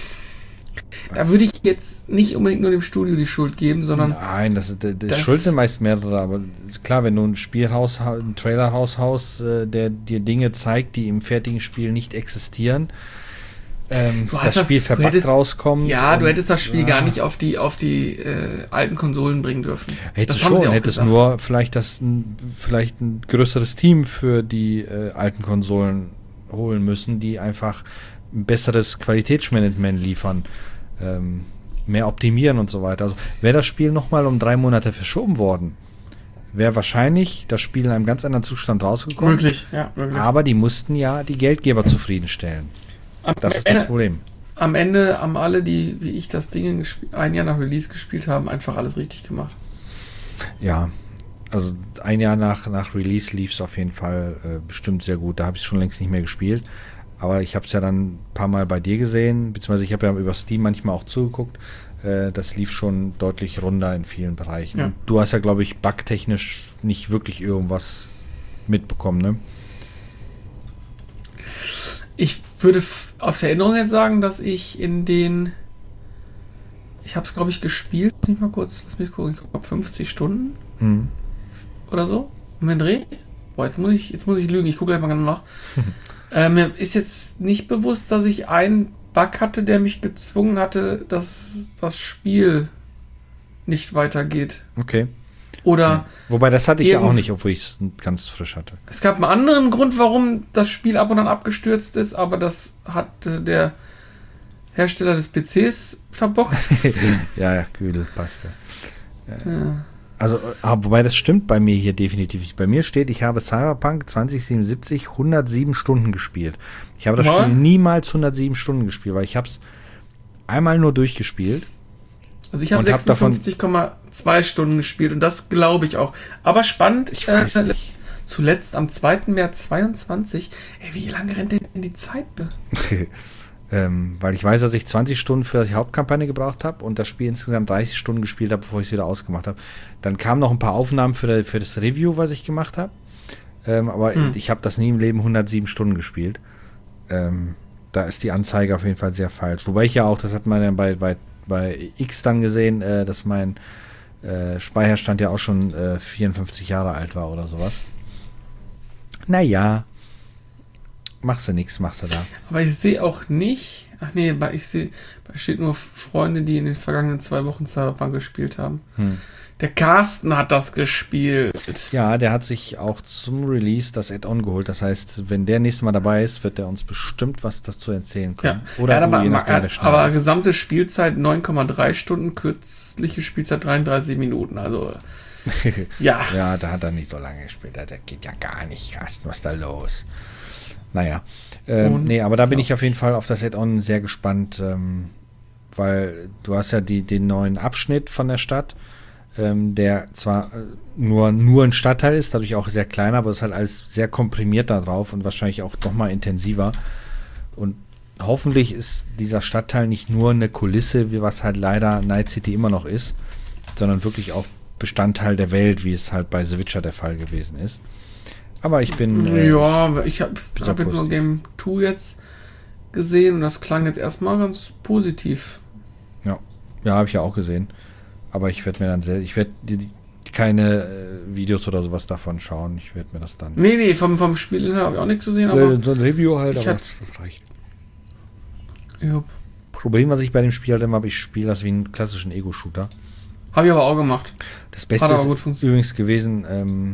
da würde ich jetzt nicht unbedingt nur dem Studio die Schuld geben, sondern Nein, das, das, das das- Schuld sind meist mehrere, aber klar, wenn du ein Spiel raus, einen Trailer raushaust, äh, der dir Dinge zeigt, die im fertigen Spiel nicht existieren, ähm, Du hast das das- Spiel du verbuggt hättest- rauskommt. ja, du und- hättest das Spiel ja. gar nicht auf die auf die äh, alten Konsolen bringen dürfen. Hättest Das haben sie schon, auch hättest gesagt. nur vielleicht das ein, vielleicht ein größeres Team für die äh, alten Konsolen holen müssen, die einfach ein besseres Qualitätsmanagement liefern, ähm, mehr optimieren und so weiter. Also wäre das Spiel nochmal um drei Monate verschoben worden, wäre wahrscheinlich das Spiel in einem ganz anderen Zustand rausgekommen. Möglich, ja, möglich. Aber die mussten ja die Geldgeber zufriedenstellen. Am Das ist Ende- das Problem. Am Ende haben alle, die wie ich das Ding gesp- ein Jahr nach Release gespielt haben, einfach alles richtig gemacht. Ja, also ein Jahr nach, nach Release lief es auf jeden Fall äh, bestimmt sehr gut. Da habe ich es schon längst nicht mehr gespielt. Aber ich habe es ja dann ein paar Mal bei dir gesehen, beziehungsweise ich habe ja über Steam manchmal auch zugeguckt. Äh, das lief schon deutlich runder in vielen Bereichen. Ja. Und du hast ja, glaube ich, bugtechnisch nicht wirklich irgendwas mitbekommen, ne? Ich würde f- aus der Erinnerung jetzt sagen, dass ich in den ich habe es glaube ich gespielt, nicht mal kurz, lass mich gucken, ich glaube fünfzig Stunden Mhm. oder so um den Dreh. Boah, jetzt muss ich jetzt muss ich lügen, ich gucke gleich mal genau nach. äh, mir ist jetzt nicht bewusst, dass ich einen Bug hatte, der mich gezwungen hatte, dass das Spiel nicht weitergeht. Okay. Oder Wobei, das hatte ich ja auch Irgend- nicht, obwohl ich es ganz frisch hatte. es gab einen anderen Grund, warum das Spiel ab und an abgestürzt ist, aber das hat äh, der Hersteller des P Cs verbockt. ja, ja, Güdel, passt ja. Ja. Also, aber wobei das stimmt bei mir hier definitiv nicht. Bei mir steht, ich habe Cyberpunk zwanzig siebenundsiebzig hundertsieben Stunden gespielt. Ich habe das Mal? Spiel niemals hundertsieben Stunden gespielt, weil ich habe es einmal nur durchgespielt. Also ich habe Und hab davon- sechsundfünfzig Komma zwei Stunden gespielt und das glaube ich auch. Aber spannend, Ich weiß äh, nicht. zuletzt am zweiten März zweiundzwanzig. Ey, wie lange rennt denn die Zeit? be- ähm, weil ich weiß, dass ich zwanzig Stunden für die Hauptkampagne gebraucht habe und das Spiel insgesamt dreißig Stunden gespielt habe, bevor ich es wieder ausgemacht habe. Dann kamen noch ein paar Aufnahmen für, der, für das Review, was ich gemacht habe. Ähm, aber Hm. ich habe das nie im Leben hundertsieben Stunden gespielt. Ähm, da ist die Anzeige auf jeden Fall sehr falsch. Wobei ich ja auch, das hat man ja bei, bei, bei X dann gesehen, äh, dass mein äh, Speicherstand ja auch schon äh, vierundfünfzig Jahre alt war oder sowas. Naja, machst du nichts, machst du da. Aber ich sehe auch nicht. Ach nee, bei- ich sehe, da steht nur Freunde, die in den vergangenen zwei Wochen Cyberpunk gespielt haben. Hm. Der Carsten hat das gespielt. Ja, der hat sich auch zum Release das Add-on geholt. Das heißt, wenn der nächste Mal dabei ist, wird er uns bestimmt was dazu erzählen können. Ja. Oder er hat aber, je nachdem, er wer hat, schnell aber ist. gesamte Spielzeit neun Komma drei Stunden, kürzliche Spielzeit dreiunddreißig Minuten. Also, ja. Ja, da hat er nicht so lange gespielt. Das geht ja gar nicht, Carsten. Was ist da los? Naja. Ähm, Und- nee, aber da bin ja. ich auf jeden Fall auf das Add-on sehr gespannt, ähm, weil du hast ja die, den neuen Abschnitt von der Stadt, ähm, der zwar äh, nur, nur ein Stadtteil ist, dadurch auch sehr klein, aber es ist halt alles sehr komprimiert da drauf und wahrscheinlich auch noch mal intensiver. Und hoffentlich ist dieser Stadtteil nicht nur eine Kulisse, wie was halt leider Night City immer noch ist, sondern wirklich auch Bestandteil der Welt, wie es halt bei The Witcher der Fall gewesen ist. Aber ich bin... äh, Ja, ich habe bin hab sehr jetzt nur positiv. Game zwei jetzt gesehen und das klang jetzt erstmal ganz positiv. Ja, ja, habe ich ja auch gesehen. Aber ich werde mir dann selbst, ich werde die, die, keine äh, Videos oder sowas davon schauen. Ich werde mir das dann. Nee, nee, vom, vom Spielinhalt habe ich auch nichts gesehen, aber so ein Review halt, ich aber hab- das, das reicht. ja, Problem, was ich bei dem Spiel halt immer habe, ich spiele das wie einen klassischen Ego-Shooter. habe ich aber auch gemacht. Das Beste Hat aber ist gut funktioniert. übrigens gewesen, ähm,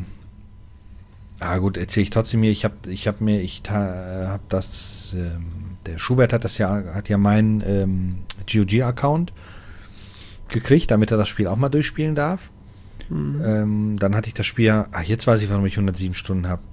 ah gut, erzähle ich trotzdem mir, ich habe ich hab mir, ich habe das, ähm, der Schubert hat das ja, hat ja meinen ähm, G O G-Account gekriegt, damit er das Spiel auch mal durchspielen darf. Mhm. Ähm, dann hatte ich das Spiel ja, ach, jetzt weiß ich, warum ich hundertsieben Stunden habe.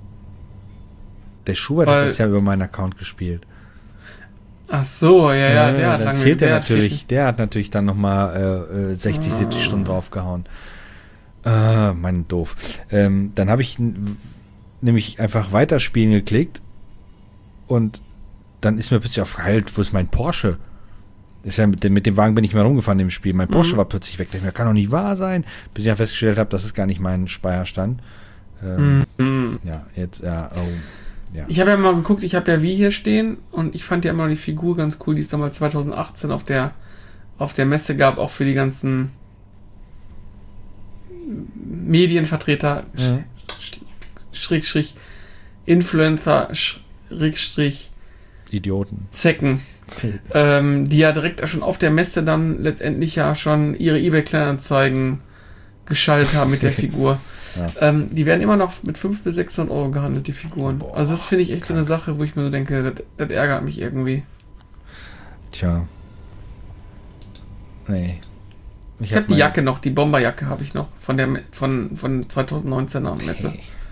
Der Schubert Weil- hat das ja über meinen Account gespielt. Ach so, ja, ja, der hat dann lange zählt der er hat natürlich, viel- der hat natürlich dann nochmal äh, äh, sechzig, Ah. siebzig Stunden draufgehauen. Äh, mein doof. Ähm, dann habe ich n- nämlich einfach weiterspielen geklickt und dann ist mir plötzlich auf halt, wo ist mein Porsche? Ist ja mit, dem, mit dem Wagen bin ich mal rumgefahren im Spiel. Mein Porsche Mhm. war plötzlich weg. Ich dachte mir, kann doch nicht wahr sein. Bis ich dann festgestellt habe, das ist gar nicht mein Speicherstand. Ähm, Mhm. Ja, jetzt, ja, oh, ja. Ich habe ja mal geguckt, ich habe ja wie hier stehen und ich fand ja immer noch die Figur ganz cool, die es damals zwanzig achtzehn auf der auf der Messe gab, auch für die ganzen Medienvertreter, Mhm. Sch- Schrägstrich, Influencer, Schrägstrich, Idioten. Zecken, ähm, die ja direkt schon auf der Messe dann letztendlich ja schon ihre eBay-Kleinanzeigen geschaltet haben mit der Figur. Ja. Ähm, die werden immer noch mit fünfhundert bis sechshundert Euro gehandelt, die Figuren. Boah, also das finde ich echt so eine krank. Sache, wo ich mir so denke, das, das ärgert mich irgendwie. Tja. Nee. Ich, habe die Jacke noch, die Bomberjacke habe ich noch von der Me- von, von zwanzig neunzehn am Messe.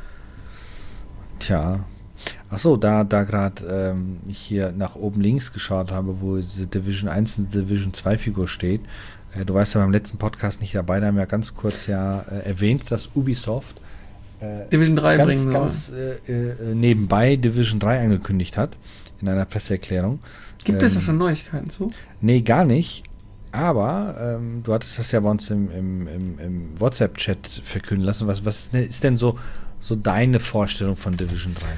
Tja. Achso, da, da gerade ähm, ich hier nach oben links geschaut habe, wo die Division eins und Division zwei Figur steht. Äh, du warst ja beim letzten Podcast nicht dabei, da haben wir ganz kurz ja äh, erwähnt, dass Ubisoft äh, Division drei ganz, bringen soll. ganz äh, äh, nebenbei Division drei angekündigt hat, in einer Presseerklärung. Gibt es da ähm, schon Neuigkeiten zu? Nee, gar nicht. Aber ähm, du hattest das ja bei uns im, im, im, im WhatsApp-Chat verkünden lassen. Was, was ist denn so, so deine Vorstellung von Division drei?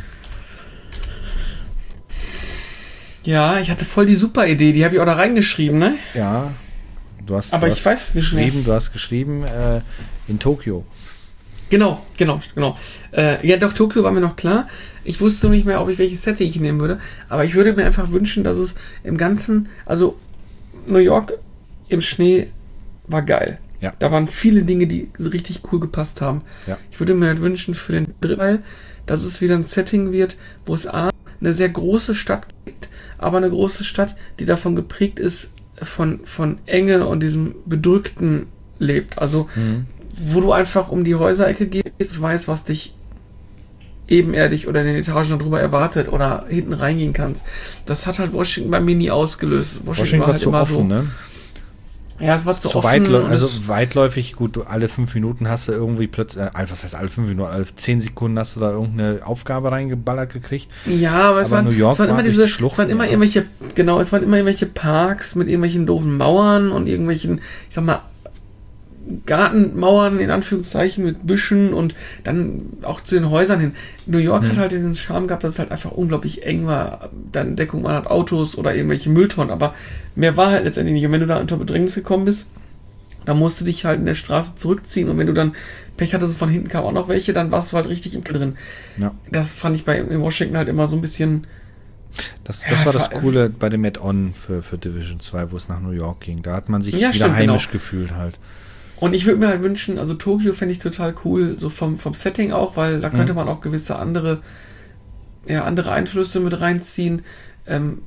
Ja, ich hatte voll die super Idee, die habe ich auch da reingeschrieben, ne? Ja, du hast, Aber du ich hast weiß nicht mehr. geschrieben, du hast geschrieben äh, in Tokio. Genau, genau, genau. Äh, ja, doch, Tokio war mir noch klar. Ich wusste nicht mehr, ob ich welches Setting ich nehmen würde, aber ich würde mir einfach wünschen, dass es im Ganzen, also New York im Schnee war geil. Ja. Da waren viele Dinge, die so richtig cool gepasst haben. Ja. Ich würde mir halt wünschen für den dritten Teil, dass es wieder ein Setting wird, wo es A, eine sehr große Stadt gibt, aber eine große Stadt, die davon geprägt ist, von, von Enge und diesem Bedrückten lebt. Also, Mhm. wo du einfach um die Häuserecke gehst, weißt, was dich ebenerdig oder in den Etagen drüber erwartet oder hinten reingehen kannst. Das hat halt Washington bei mir nie ausgelöst. Washington, Washington war war halt zu immer offen, so. ne? Ja, es war zu So offen. weitläu- und also es- weitläufig, gut, du, alle fünf Minuten hast du irgendwie plötzlich, äh, was heißt alle fünf Minuten, alle zehn Sekunden hast du da irgendeine Aufgabe reingeballert gekriegt. ja, aber es aber waren, New York es waren war immer durch diese, die Schluchten, es waren immer ja. irgendwelche, genau, es waren immer irgendwelche Parks mit irgendwelchen doofen Mauern und irgendwelchen, ich sag mal, Gartenmauern in Anführungszeichen mit Büschen und dann auch zu den Häusern hin. New York Mhm. hat halt den Charme gehabt, dass es halt einfach unglaublich eng war. Dann Deckung waren halt Autos oder irgendwelche Mülltonnen, aber mehr war halt letztendlich nicht. Und wenn du da unter Bedrängnis gekommen bist, dann musst du dich halt in der Straße zurückziehen und wenn du dann Pech hattest, von hinten kamen auch noch welche, dann warst du halt richtig im Kill drin. Ja. Das fand ich bei in Washington halt immer so ein bisschen. Das, Ja, das war es das war- Coole bei dem Add-on für, für Division zwei, wo es nach New York ging. Da hat man sich Ja, wieder stimmt, heimisch genau. gefühlt halt. Und ich würde mir halt wünschen, also Tokio fände ich total cool, so vom, vom Setting auch, weil da könnte mhm. man auch gewisse andere, ja, andere Einflüsse mit reinziehen. Ähm,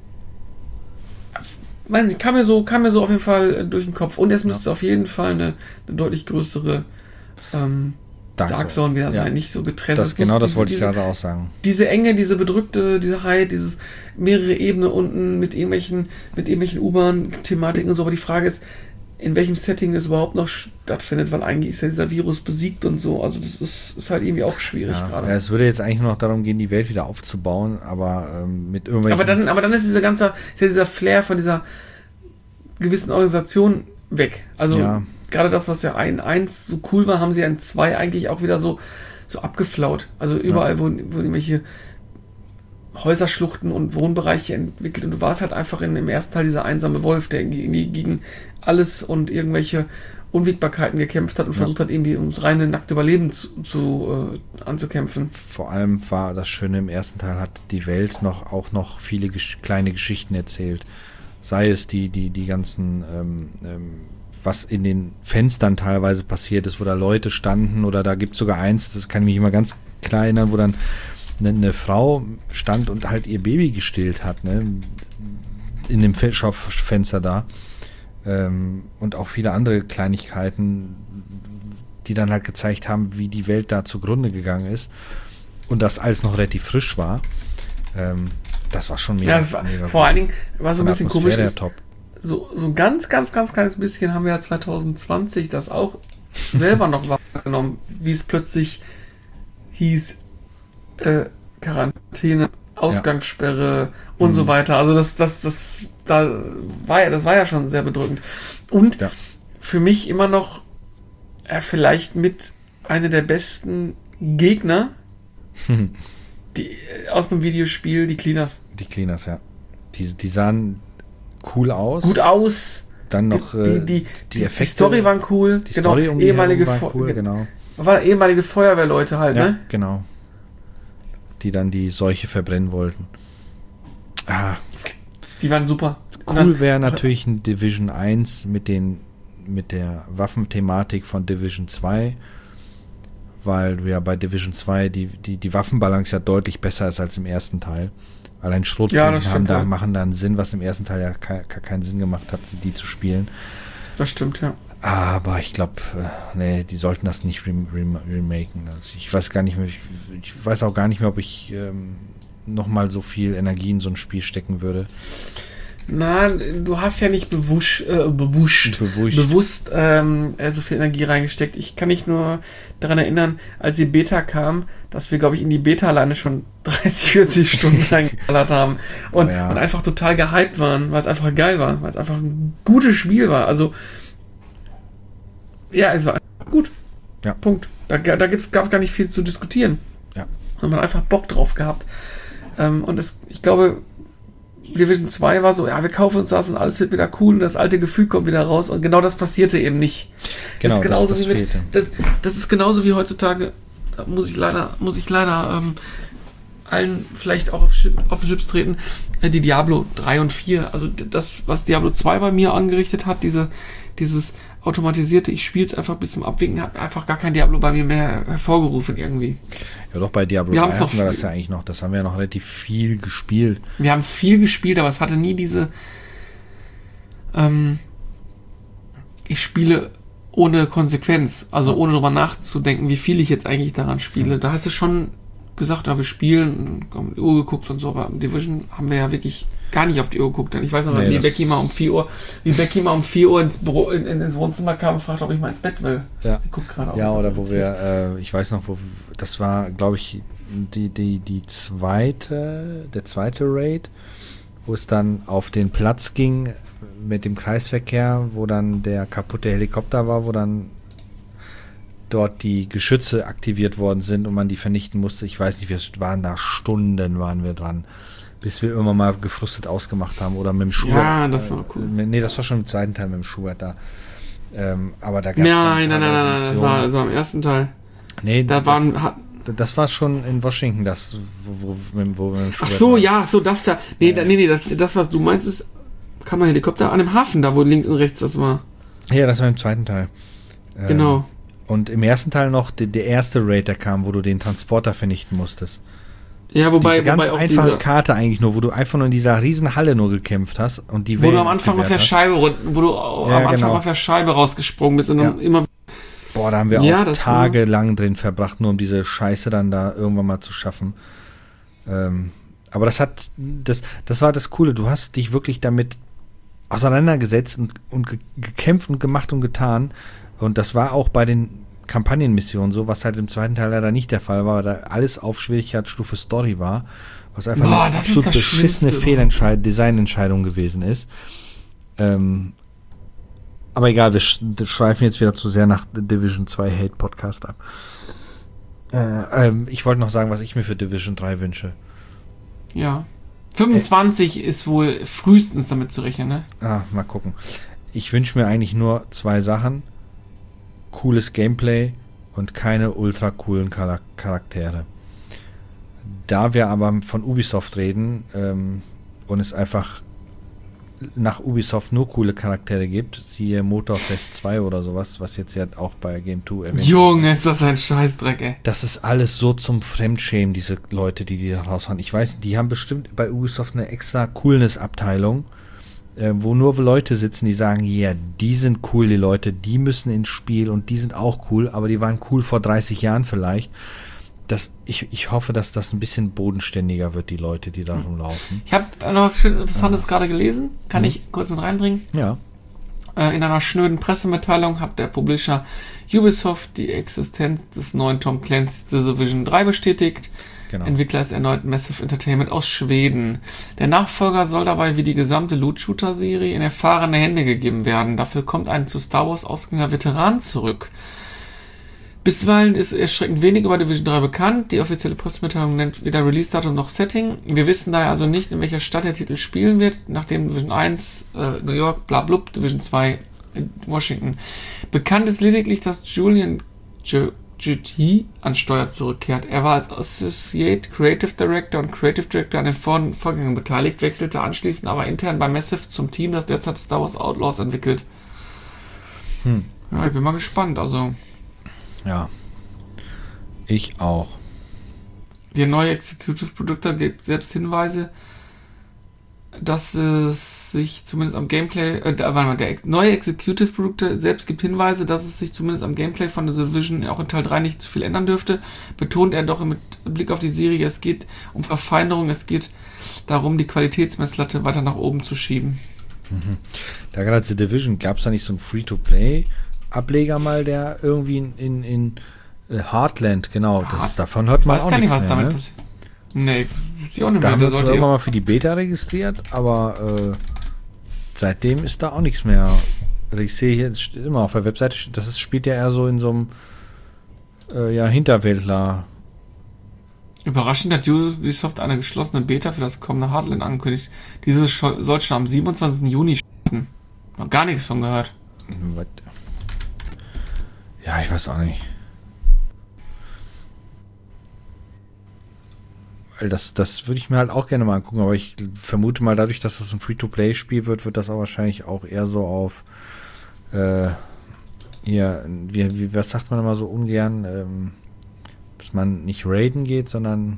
man, kam mir so, kam mir so auf jeden Fall durch den Kopf. Und es müsste ja. auf jeden Fall eine, eine deutlich größere ähm, Dark, Dark Zone wieder sein, ja. nicht so getrennt. Das, genau das diese, wollte ich diese, gerade auch sagen. Diese Enge, diese bedrückte, diese Height, dieses mehrere Ebenen unten mit irgendwelchen, mit irgendwelchen U-Bahn-Thematiken und so. Aber die Frage ist, in welchem Setting es überhaupt noch stattfindet, weil eigentlich ist ja dieser Virus besiegt und so. Also das ist, ist halt irgendwie auch schwierig ja, gerade. Ja, es würde jetzt eigentlich nur noch darum gehen, die Welt wieder aufzubauen, aber ähm, mit irgendwelchen... Aber dann, aber dann ist dieser ganze, ist ja dieser Flair von dieser gewissen Organisation weg. Also ja. gerade das, was ja in eins so cool war, haben sie ja in zwei eigentlich auch wieder so, so abgeflaut. Also überall, ja. wo, wo irgendwelche Häuserschluchten und Wohnbereiche entwickelt und du warst halt einfach in, im ersten Teil dieser einsame Wolf, der irgendwie gegen alles und irgendwelche Unwägbarkeiten gekämpft hat und ja. versucht hat, irgendwie ums reine nackte Überleben zu, zu äh, anzukämpfen. Vor allem war das Schöne, im ersten Teil hat die Welt noch auch noch viele gesch- kleine Geschichten erzählt. Sei es die, die, die ganzen, ähm, ähm, was in den Fenstern teilweise passiert ist, wo da Leute standen, oder da gibt es sogar eins, das kann ich mich immer ganz klar erinnern, wo dann eine, eine Frau stand und halt ihr Baby gestillt hat, ne? In dem Schaufenster da. Ähm, und auch viele andere Kleinigkeiten, die dann halt gezeigt haben, wie die Welt da zugrunde gegangen ist. Und das alles noch relativ frisch war. Ähm, das war schon mega. Ja, das war, mega vor allen Dingen war so ein bisschen komisch. Ist, top. So, so ein ganz, ganz, ganz kleines bisschen haben wir ja zwanzig zwanzig das auch selber noch wahrgenommen, wie es plötzlich hieß, äh, Quarantäne, Ausgangssperre ja. und mhm. so weiter. Also das, das, das, da war ja, das war ja schon sehr bedrückend. Und ja. für mich immer noch äh, vielleicht mit einer der besten Gegner die, äh, aus einem Videospiel, die Cleaners. Die Cleaners, ja. Die, die sahen cool aus. Gut aus. Dann noch die, die, die, die, die, die Story waren cool. Die genau. Story um die ehemalige war Fe- cool, genau. Waren ehemalige Feuerwehrleute halt, ja, ne? Genau. Die dann die Seuche verbrennen wollten. Ah. Die waren super. Cool wäre natürlich ein Division eins mit den mit der Waffenthematik von Division zwei, weil du ja bei Division zwei die, die, die Waffenbalance ja deutlich besser ist als im ersten Teil. Allein Schrotflinten ja, haben da, ja. machen da einen Sinn, was im ersten Teil ja ke- keinen Sinn gemacht hat, die zu spielen. Das stimmt, ja. Aber ich glaube, äh, nee, die sollten das nicht rem- rem- remaken. Also ich weiß gar nicht mehr, ich, ich weiß auch gar nicht mehr, ob ich ähm, nochmal so viel Energie in so ein Spiel stecken würde. Na, du hast ja nicht bewusst, äh, bewusst, bewusst. bewusst ähm, so viel Energie reingesteckt. Ich kann mich nur daran erinnern, als die Beta kam, dass wir, glaube ich, in die Beta alleine schon dreißig, vierzig Stunden reingeballert haben und, ja. und einfach total gehypt waren, weil es einfach geil war, weil es einfach ein gutes Spiel war. Also ja, es war gut. Ja. Punkt. Da, da gab es gar nicht viel zu diskutieren. Ja. Man hat einfach Bock drauf gehabt. Ähm, und es, ich glaube, Division zwei war so, ja, wir kaufen uns das und alles wird wieder cool und das alte Gefühl kommt wieder raus und genau das passierte eben nicht. Genau, das ist genauso das, das wie mit, das, das ist genauso wie heutzutage, da muss ich leider, muss ich leider ähm, allen vielleicht auch auf, Chip, auf den Chips treten, äh, die Diablo drei und vier, also das, was Diablo zwei bei mir angerichtet hat, diese, dieses automatisierte, ich spiele es einfach bis zum Abwinken, hat einfach gar kein Diablo bei mir mehr hervorgerufen irgendwie. Ja, doch, bei Diablo wir drei hatten wir das ja eigentlich noch, das haben wir ja noch relativ viel gespielt. Wir haben viel gespielt, aber es hatte nie diese ähm, ich spiele ohne Konsequenz, also ohne drüber nachzudenken, wie viel ich jetzt eigentlich daran spiele. Mhm. Da hast du schon gesagt, ja, wir spielen, haben auf die Uhr geguckt und so, aber im Division haben wir ja wirklich gar nicht auf die Uhr geguckt. Ich weiß noch, nee, wie Becky mal um vier Uhr, wie Becky mal um vier Uhr ins, Büro, in, in, ins Wohnzimmer kam und fragt, ob ich mal ins Bett will. Ja, Sie guckt gerade auf. Ja, oder wo wir, äh, ich weiß noch, wo, das war, glaube ich, die, die, die zweite, der zweite Raid, wo es dann auf den Platz ging mit dem Kreisverkehr, wo dann der kaputte Helikopter war, wo dann dort die Geschütze aktiviert worden sind und man die vernichten musste. Ich weiß nicht, wir waren da Stunden, waren wir dran, bis wir irgendwann mal gefrustet ausgemacht haben oder mit dem Schubert. Ja, das war cool. Äh, nee, das war schon im zweiten Teil mit dem Schubert da. Ähm, aber da gab es Nein, nein, nein, nein, das war, das war im ersten Teil. Nee, da das, waren... Ha- das war schon in Washington, das, wo, wo, wo, wo wir mit dem Schubert Ach so, waren. ja, so das da. Nee, ja. da, nee, nee, das, das, was du meinst, ist, kam ein Helikopter an dem Hafen, da wo links und rechts das war. Ja, das war im zweiten Teil. Ähm, genau. Und im ersten Teil noch der, der erste Raid, der kam, wo du den Transporter vernichten musstest. Ja, wobei, diese ganz wobei auch einfache diese, Karte eigentlich nur, wo du einfach nur in dieser riesen Halle nur gekämpft hast und die wo Wellen du am Anfang auf der hast. Scheibe, wo du ja, am Anfang genau. auf der Scheibe rausgesprungen bist und ja. dann immer. Boah, da haben wir ja, auch tagelang drin verbracht, nur um diese Scheiße dann da irgendwann mal zu schaffen. Ähm, aber das hat, das, das war das Coole. Du hast dich wirklich damit auseinandergesetzt und, und ge- gekämpft und gemacht und getan. Und das war auch bei den Kampagnenmissionen so, was halt im zweiten Teil leider nicht der Fall war, da alles auf Schwierigkeitsstufe Story war, was einfach Boah, eine absolut beschissene Fehlentscheid- Designentscheidung gewesen ist. Ähm, aber egal, wir sch- schweifen jetzt wieder zu sehr nach Division zwei Hate Podcast ab. Äh, ähm, ich wollte noch sagen, was ich mir für Division drei wünsche. Ja. fünfundzwanzig äh, ist wohl frühestens damit zu rechnen, ne? Ah, mal gucken. Ich wünsche mir eigentlich nur zwei Sachen. Cooles Gameplay und keine ultra coolen Char- Charaktere. Da wir aber von Ubisoft reden ähm, und es einfach nach Ubisoft nur coole Charaktere gibt, siehe Motorfest zwei oder sowas, was jetzt ja auch bei Game zwei erwähnt. Junge, ist das ein Scheißdreck, ey. Das ist alles so zum Fremdschämen, diese Leute, die die da raushauen. Ich weiß, die haben bestimmt bei Ubisoft eine extra Coolness-Abteilung, äh, wo nur Leute sitzen, die sagen, ja, yeah, die sind cool, die Leute, die müssen ins Spiel und die sind auch cool, aber die waren cool vor dreißig Jahren vielleicht. Das, ich, ich hoffe, dass das ein bisschen bodenständiger wird, die Leute, die da rumlaufen. Ich habe noch was schön Interessantes Ja. gerade gelesen. Kann Mhm. ich kurz mit reinbringen? Ja. Äh, in einer schnöden Pressemitteilung hat der Publisher Ubisoft die Existenz des neuen Tom Clancy's The Division drei bestätigt. Genau. Entwickler ist erneut Massive Entertainment aus Schweden. Der Nachfolger soll dabei wie die gesamte Loot-Shooter-Serie in erfahrene Hände gegeben werden. Dafür kommt ein zu Star Wars ausgehender Veteran zurück. Bisweilen ist erschreckend wenig über Division drei bekannt. Die offizielle Pressemitteilung nennt weder Release-Datum noch Setting. Wir wissen daher also nicht, in welcher Stadt der Titel spielen wird, nachdem Division eins äh, New York, bla blub, Division zwei in Washington. Bekannt ist lediglich, dass Julian G T an Steuer zurückkehrt. Er war als Associate Creative Director und Creative Director an den Vor- Vorgängern beteiligt, wechselte anschließend aber intern bei Massive zum Team, das derzeit Star Wars Outlaws entwickelt. Hm. Ja, ich bin mal gespannt, also... Ja. Ich auch. Der neue Executive Producer gibt selbst Hinweise, dass es sich zumindest am Gameplay, äh, warte mal, der ex- neue Executive Producer selbst gibt Hinweise, dass es sich zumindest am Gameplay von The Division auch in Teil drei nicht zu viel ändern dürfte. Betont er doch mit Blick auf die Serie, es geht um Verfeinerung, es geht darum, die Qualitätsmesslatte weiter nach oben zu schieben. Mhm. Da gerade The Division, gab es da nicht so einen Free-to-Play-Ableger mal, der irgendwie in, in, in Heartland, genau, das ist, davon hört man weiß auch gar nicht, nichts was mehr, damit ne? passiert. Nee, ist ja auch nicht Da mehr. haben wir uns Sollte irgendwann ihr- mal für die Beta registriert, aber äh, seitdem ist da auch nichts mehr. Also ich sehe jetzt steht immer auf der Webseite, das ist, spielt ja eher so in so einem äh, ja, Hinterwäldler. Überraschend hat Ubisoft eine geschlossene Beta für das kommende Heartland angekündigt. Diese scho- soll schon am siebenundzwanzigsten Juni starten. Noch gar nichts von gehört. Was? Ja, ich weiß auch nicht. Weil das, das würde ich mir halt auch gerne mal angucken, aber ich vermute mal, dadurch, dass das ein Free-to-Play-Spiel wird, wird das auch wahrscheinlich auch eher so auf äh, hier, wie, wie, was sagt man immer so ungern, ähm, dass man nicht raiden geht, sondern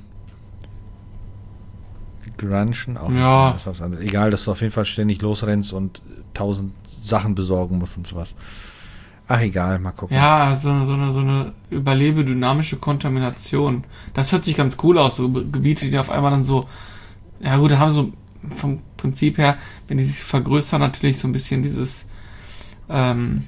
grunchen auch. Ja. Das ist was anderes. Egal, dass du auf jeden Fall ständig losrennst und tausend Sachen besorgen musst und sowas. Ach egal, mal gucken. Ja, so eine, so eine, so eine überlebedynamische Kontamination. Das hört sich ganz cool aus, so Gebiete, die auf einmal dann so, ja gut, da haben so vom Prinzip her, wenn die sich vergrößern, natürlich so ein bisschen dieses ähm,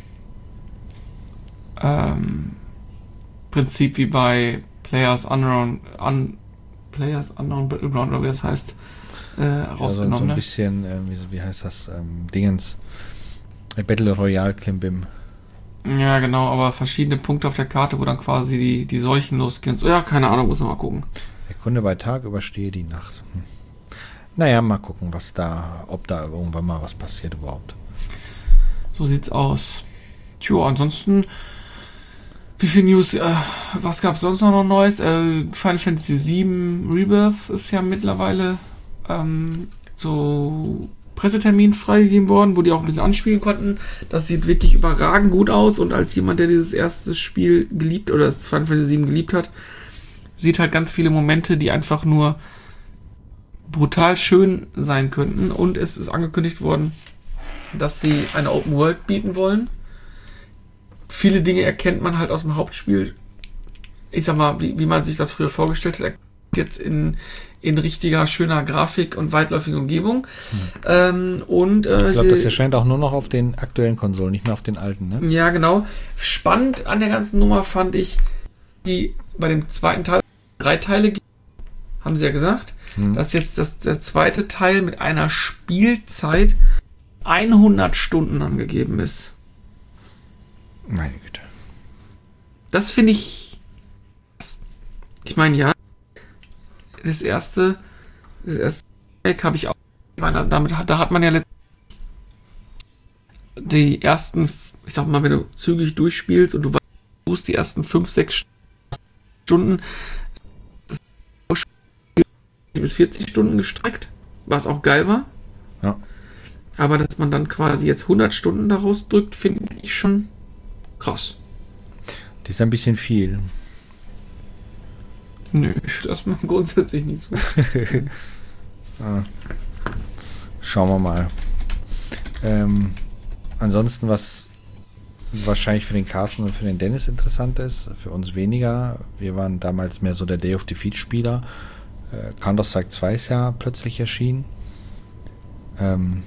ähm, Prinzip wie bei Players Unknown, Un, Players Unknown Battleground, oder wie das heißt, äh, Ja, so, so rausgenommen. ein Ne? bisschen, äh, wie, wie heißt das, ähm, Dingens, äh, Battle Royale Klimbim. Ja, genau, aber verschiedene Punkte auf der Karte, wo dann quasi die, die Seuchen losgehen. So, ja, keine Ahnung, muss man mal gucken. Erkunde bei Tag, überstehe die Nacht. Hm. Naja, mal gucken, was da, ob da irgendwann mal was passiert überhaupt. So sieht's aus. Tja, ansonsten, wie viel News, äh, was gab's sonst noch, noch Neues? Äh, Final Fantasy sieben Rebirth ist ja mittlerweile ähm, so Pressetermin freigegeben worden, wo die auch ein bisschen anspielen konnten. Das sieht wirklich überragend gut aus und als jemand, der dieses erste Spiel geliebt oder das Final Fantasy sieben geliebt hat, sieht halt ganz viele Momente, die einfach nur brutal schön sein könnten und es ist angekündigt worden, dass sie eine Open World bieten wollen. Viele Dinge erkennt man halt aus dem Hauptspiel. Ich sag mal, wie, wie man sich das früher vorgestellt hat, jetzt in, in richtiger, schöner Grafik und weitläufiger Umgebung. Hm. Ähm, und, äh, ich glaube, das erscheint auch nur noch auf den aktuellen Konsolen, nicht mehr auf den alten, ne? Ja, genau. Spannend an der ganzen Nummer fand ich, die bei dem zweiten Teil drei Teile gibt, haben sie ja gesagt, hm. dass jetzt das, der zweite Teil mit einer Spielzeit hundert Stunden angegeben ist. Meine Güte. Das finde ich. Ich meine, ja. Das erste. Das erste Pack habe ich auch. Ich meine, damit, da hat man ja die ersten. Ich sag mal, wenn du zügig durchspielst und du weißt, die ersten fünf, sechs Stunden. Das bis vierzig Stunden gestreckt. Was auch geil war. Ja. Aber dass man dann quasi jetzt hundert Stunden daraus drückt, finde ich schon krass. Das ist ein bisschen viel. Nö, das macht grundsätzlich nicht so. ah. Schauen wir mal. Ähm, ansonsten, was wahrscheinlich für den Carsten und für den Dennis interessant ist, für uns weniger. Wir waren damals mehr so der Day of Defeat Spieler. Äh, Counter-Strike zwei ist ja plötzlich erschienen. Ähm,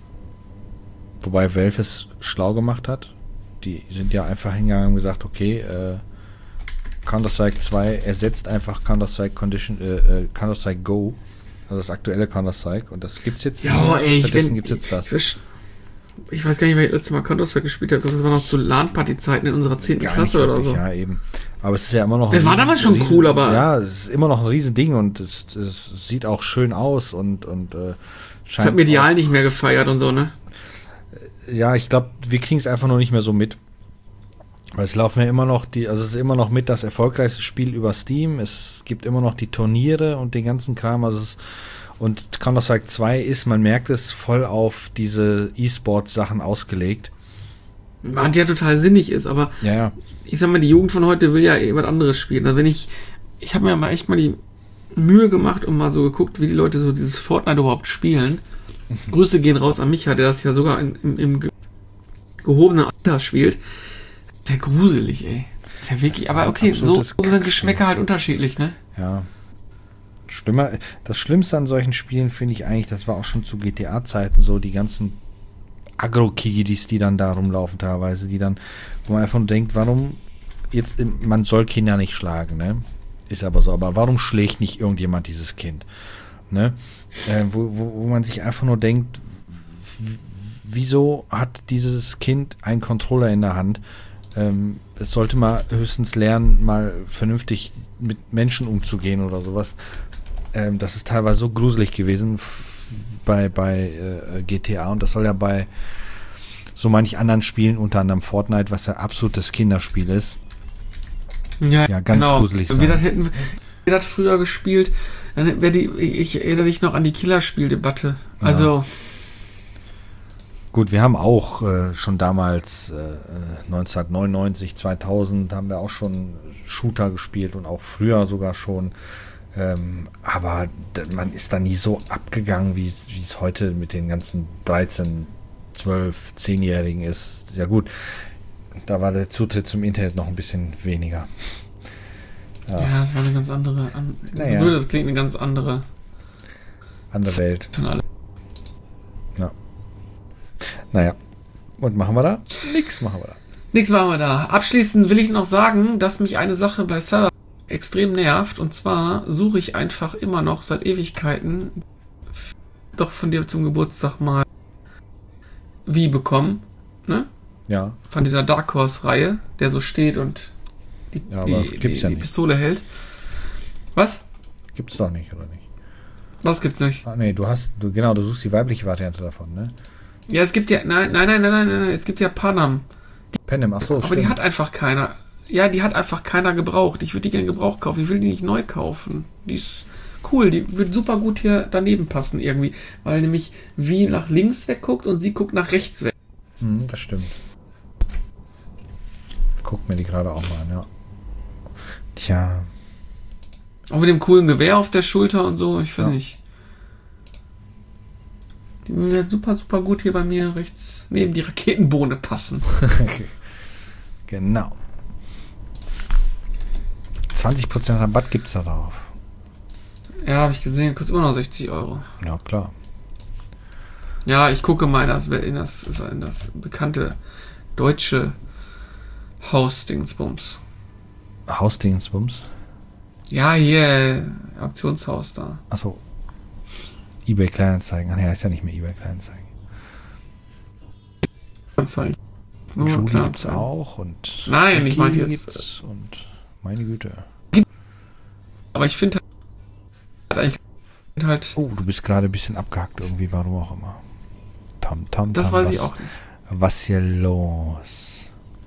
wobei Valve es schlau gemacht hat. Die sind ja einfach hingegangen und gesagt, okay, äh, Counter-Strike zwei ersetzt einfach Counter-Strike Condition, äh, äh, Counter-Strike Go, also das aktuelle Counter-Strike, und das gibt's jetzt. Ja, ey, ich Stattdessen bin, gibt's jetzt das. Ich, ich weiß gar nicht, wer ich letztes Mal Counter-Strike gespielt habe. Das war noch zu LAN-Party-Zeiten in unserer zehnten Klasse oder so. Ja, eben. Aber es ist ja immer noch. Es war damals schon riesen, cool, aber. Ja, es ist immer noch ein Riesending und es, es sieht auch schön aus und, und äh, scheint. Es hat medial auch nicht mehr gefeiert und so, ne? Ja, ich glaube, wir kriegen es einfach noch nicht mehr so mit. Weil es laufen ja immer noch die, also es ist immer noch mit das erfolgreichste Spiel über Steam. Es gibt immer noch die Turniere und den ganzen Kram. Also es, und Counter-Strike zwei ist, man merkt es, voll auf diese E-Sport-Sachen ausgelegt. Was ja total sinnig ist, aber ja, ja. Ich sag mal, die Jugend von heute will ja eh was anderes spielen. Also wenn ich, ich habe mir mal echt mal die Mühe gemacht und mal so geguckt, wie die Leute so dieses Fortnite überhaupt spielen. Grüße gehen raus an Micha, der das ja sogar in, im, im ge- gehobenen Alter spielt. Sehr gruselig, ey. Ist ja wirklich, aber okay, so sind Geschmäcker halt unterschiedlich, ne? Ja. Schlimmer, das Schlimmste an solchen Spielen finde ich eigentlich, das war auch schon zu G T A-Zeiten so, die ganzen Agro-Kigidis, die dann da rumlaufen teilweise, die dann, wo man einfach nur denkt, warum jetzt, man soll Kinder nicht schlagen, ne? Ist aber so, aber warum schlägt nicht irgendjemand dieses Kind? Ne? Äh, wo, wo, wo man sich einfach nur denkt, w- wieso hat dieses Kind einen Controller in der Hand? Ähm, es sollte mal höchstens lernen, mal vernünftig mit Menschen umzugehen oder sowas. Ähm, das ist teilweise so gruselig gewesen f- bei, bei äh, G T A und das soll ja bei so manch anderen Spielen, unter anderem Fortnite, was ja absolutes Kinderspiel ist. Ja, ja ganz genau. gruselig sein. Wir das hätten wir das früher gespielt, dann wäre die, ich erinnere dich noch an die Killerspieldebatte. Ja. Also gut, wir haben auch äh, schon damals äh, neunzehnhundertneunundneunzig, zweitausend haben wir auch schon Shooter gespielt und auch früher sogar schon. Ähm, aber d- man ist da nie so abgegangen, wie es heute mit den ganzen dreizehn, zwölf, zehnjährigen ist. Ja gut, da war der Zutritt zum Internet noch ein bisschen weniger. Ja, ja das war eine ganz andere, an, naja. so blöd, das klingt eine ganz andere andere Welt. Ja. Naja. Und machen wir da? Nix machen wir da. Nix machen wir da. Abschließend will ich noch sagen, dass mich eine Sache bei Cyber extrem nervt. Und zwar suche ich einfach immer noch seit Ewigkeiten doch von dir zum Geburtstag mal wie bekommen. Ne? Ja. Von dieser Dark Horse-Reihe, der so steht und die, ja, aber die, gibt's die, ja die nicht. Pistole hält. Was? Gibt's doch nicht, oder nicht? Was gibt's nicht? Ah, nee, du hast, du, genau, du suchst die weibliche Variante davon, ne? Ja, es gibt ja, nein, nein, nein, nein, nein, nein es gibt ja Panam. Panem, ach so, Aber stimmt. die hat einfach keiner. Ja, die hat einfach keiner gebraucht. Ich würde die gerne Gebrauch kaufen. Ich will die nicht neu kaufen. Die ist cool, die wird super gut hier daneben passen irgendwie, weil nämlich wie nach links wegguckt und sie guckt nach rechts weg. Hm, das stimmt. Guck mir die gerade auch mal an, ja. Tja. Auch mit dem coolen Gewehr auf der Schulter und so, ich weiß ja. nicht. Die wird super, super gut hier bei mir rechts neben die Raketenbohne passen. Genau. zwanzig Prozent Rabatt gibt's da drauf. Ja, habe ich gesehen, kostet immer noch sechzig Euro. Ja, klar. Ja, ich gucke mal in das, in das, in das bekannte deutsche Hausdingsbums. Hausdingsbums? Ja, hier, Auktionshaus da. Achso. eBay Kleinanzeigen. Ach nee, ist ja nicht mehr eBay Kleinanzeigen. Anzeigen. Nur Judy gibt's auch und Nein, Jackie ich meinte jetzt und meine Güte. Aber ich finde halt, halt oh, du bist gerade ein bisschen abgehackt irgendwie, warum auch immer. Tam, tam, das tam, weiß was, ich auch nicht. Was hier los?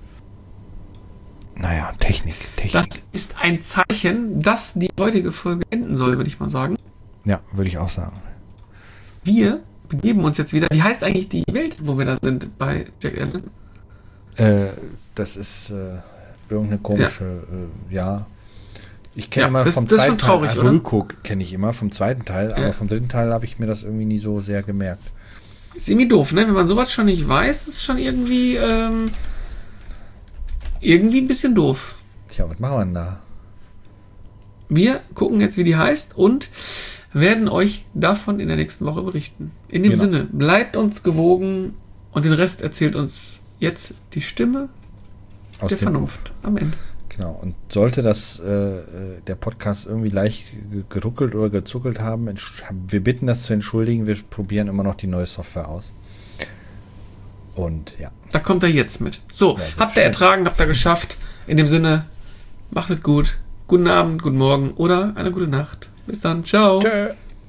Naja, Technik, Technik. Das ist ein Zeichen, dass die heutige Folge enden soll, würde ich mal sagen. Ja, würde ich auch sagen. Wir begeben uns jetzt wieder. Wie heißt eigentlich die Welt, wo wir da sind bei Jack Allen? Äh, das ist äh, irgendeine komische, ja. Äh, ja. Ich kenne ja, immer das, vom das zweiten traurig, Teil, also Rückguck kenne ich immer vom zweiten Teil, ja. aber vom dritten Teil habe ich mir das irgendwie nie so sehr gemerkt. Ist irgendwie doof, ne? Wenn man sowas schon nicht weiß, ist schon irgendwie ähm, irgendwie ein bisschen doof. Tja, was machen wir denn da? Wir gucken jetzt, wie die heißt und werden euch davon in der nächsten Woche berichten. In dem genau. Sinne, bleibt uns gewogen und den Rest erzählt uns jetzt die Stimme Aus der Vernunft am Ende. Genau, und sollte das äh, der Podcast irgendwie leicht geruckelt oder gezuckelt haben, wir bitten das zu entschuldigen, wir probieren immer noch die neue Software aus. Und ja. Da kommt er jetzt mit. So, ja, habt ihr ertragen, habt ihr geschafft. In dem Sinne, macht es gut. Guten Abend, guten Morgen oder eine gute Nacht. Bis dann, ciao. Tschö.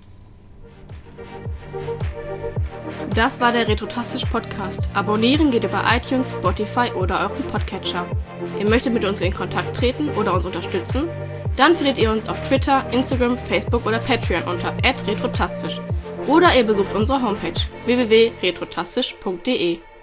Das war der Retrotastisch Podcast. Abonnieren geht über iTunes, Spotify oder euren Podcatcher. Ihr möchtet mit uns in Kontakt treten oder uns unterstützen? Dann findet ihr uns auf Twitter, Instagram, Facebook oder Patreon unter at retrotastisch. Oder ihr besucht unsere Homepage w w w punkt retrotastisch punkt d e.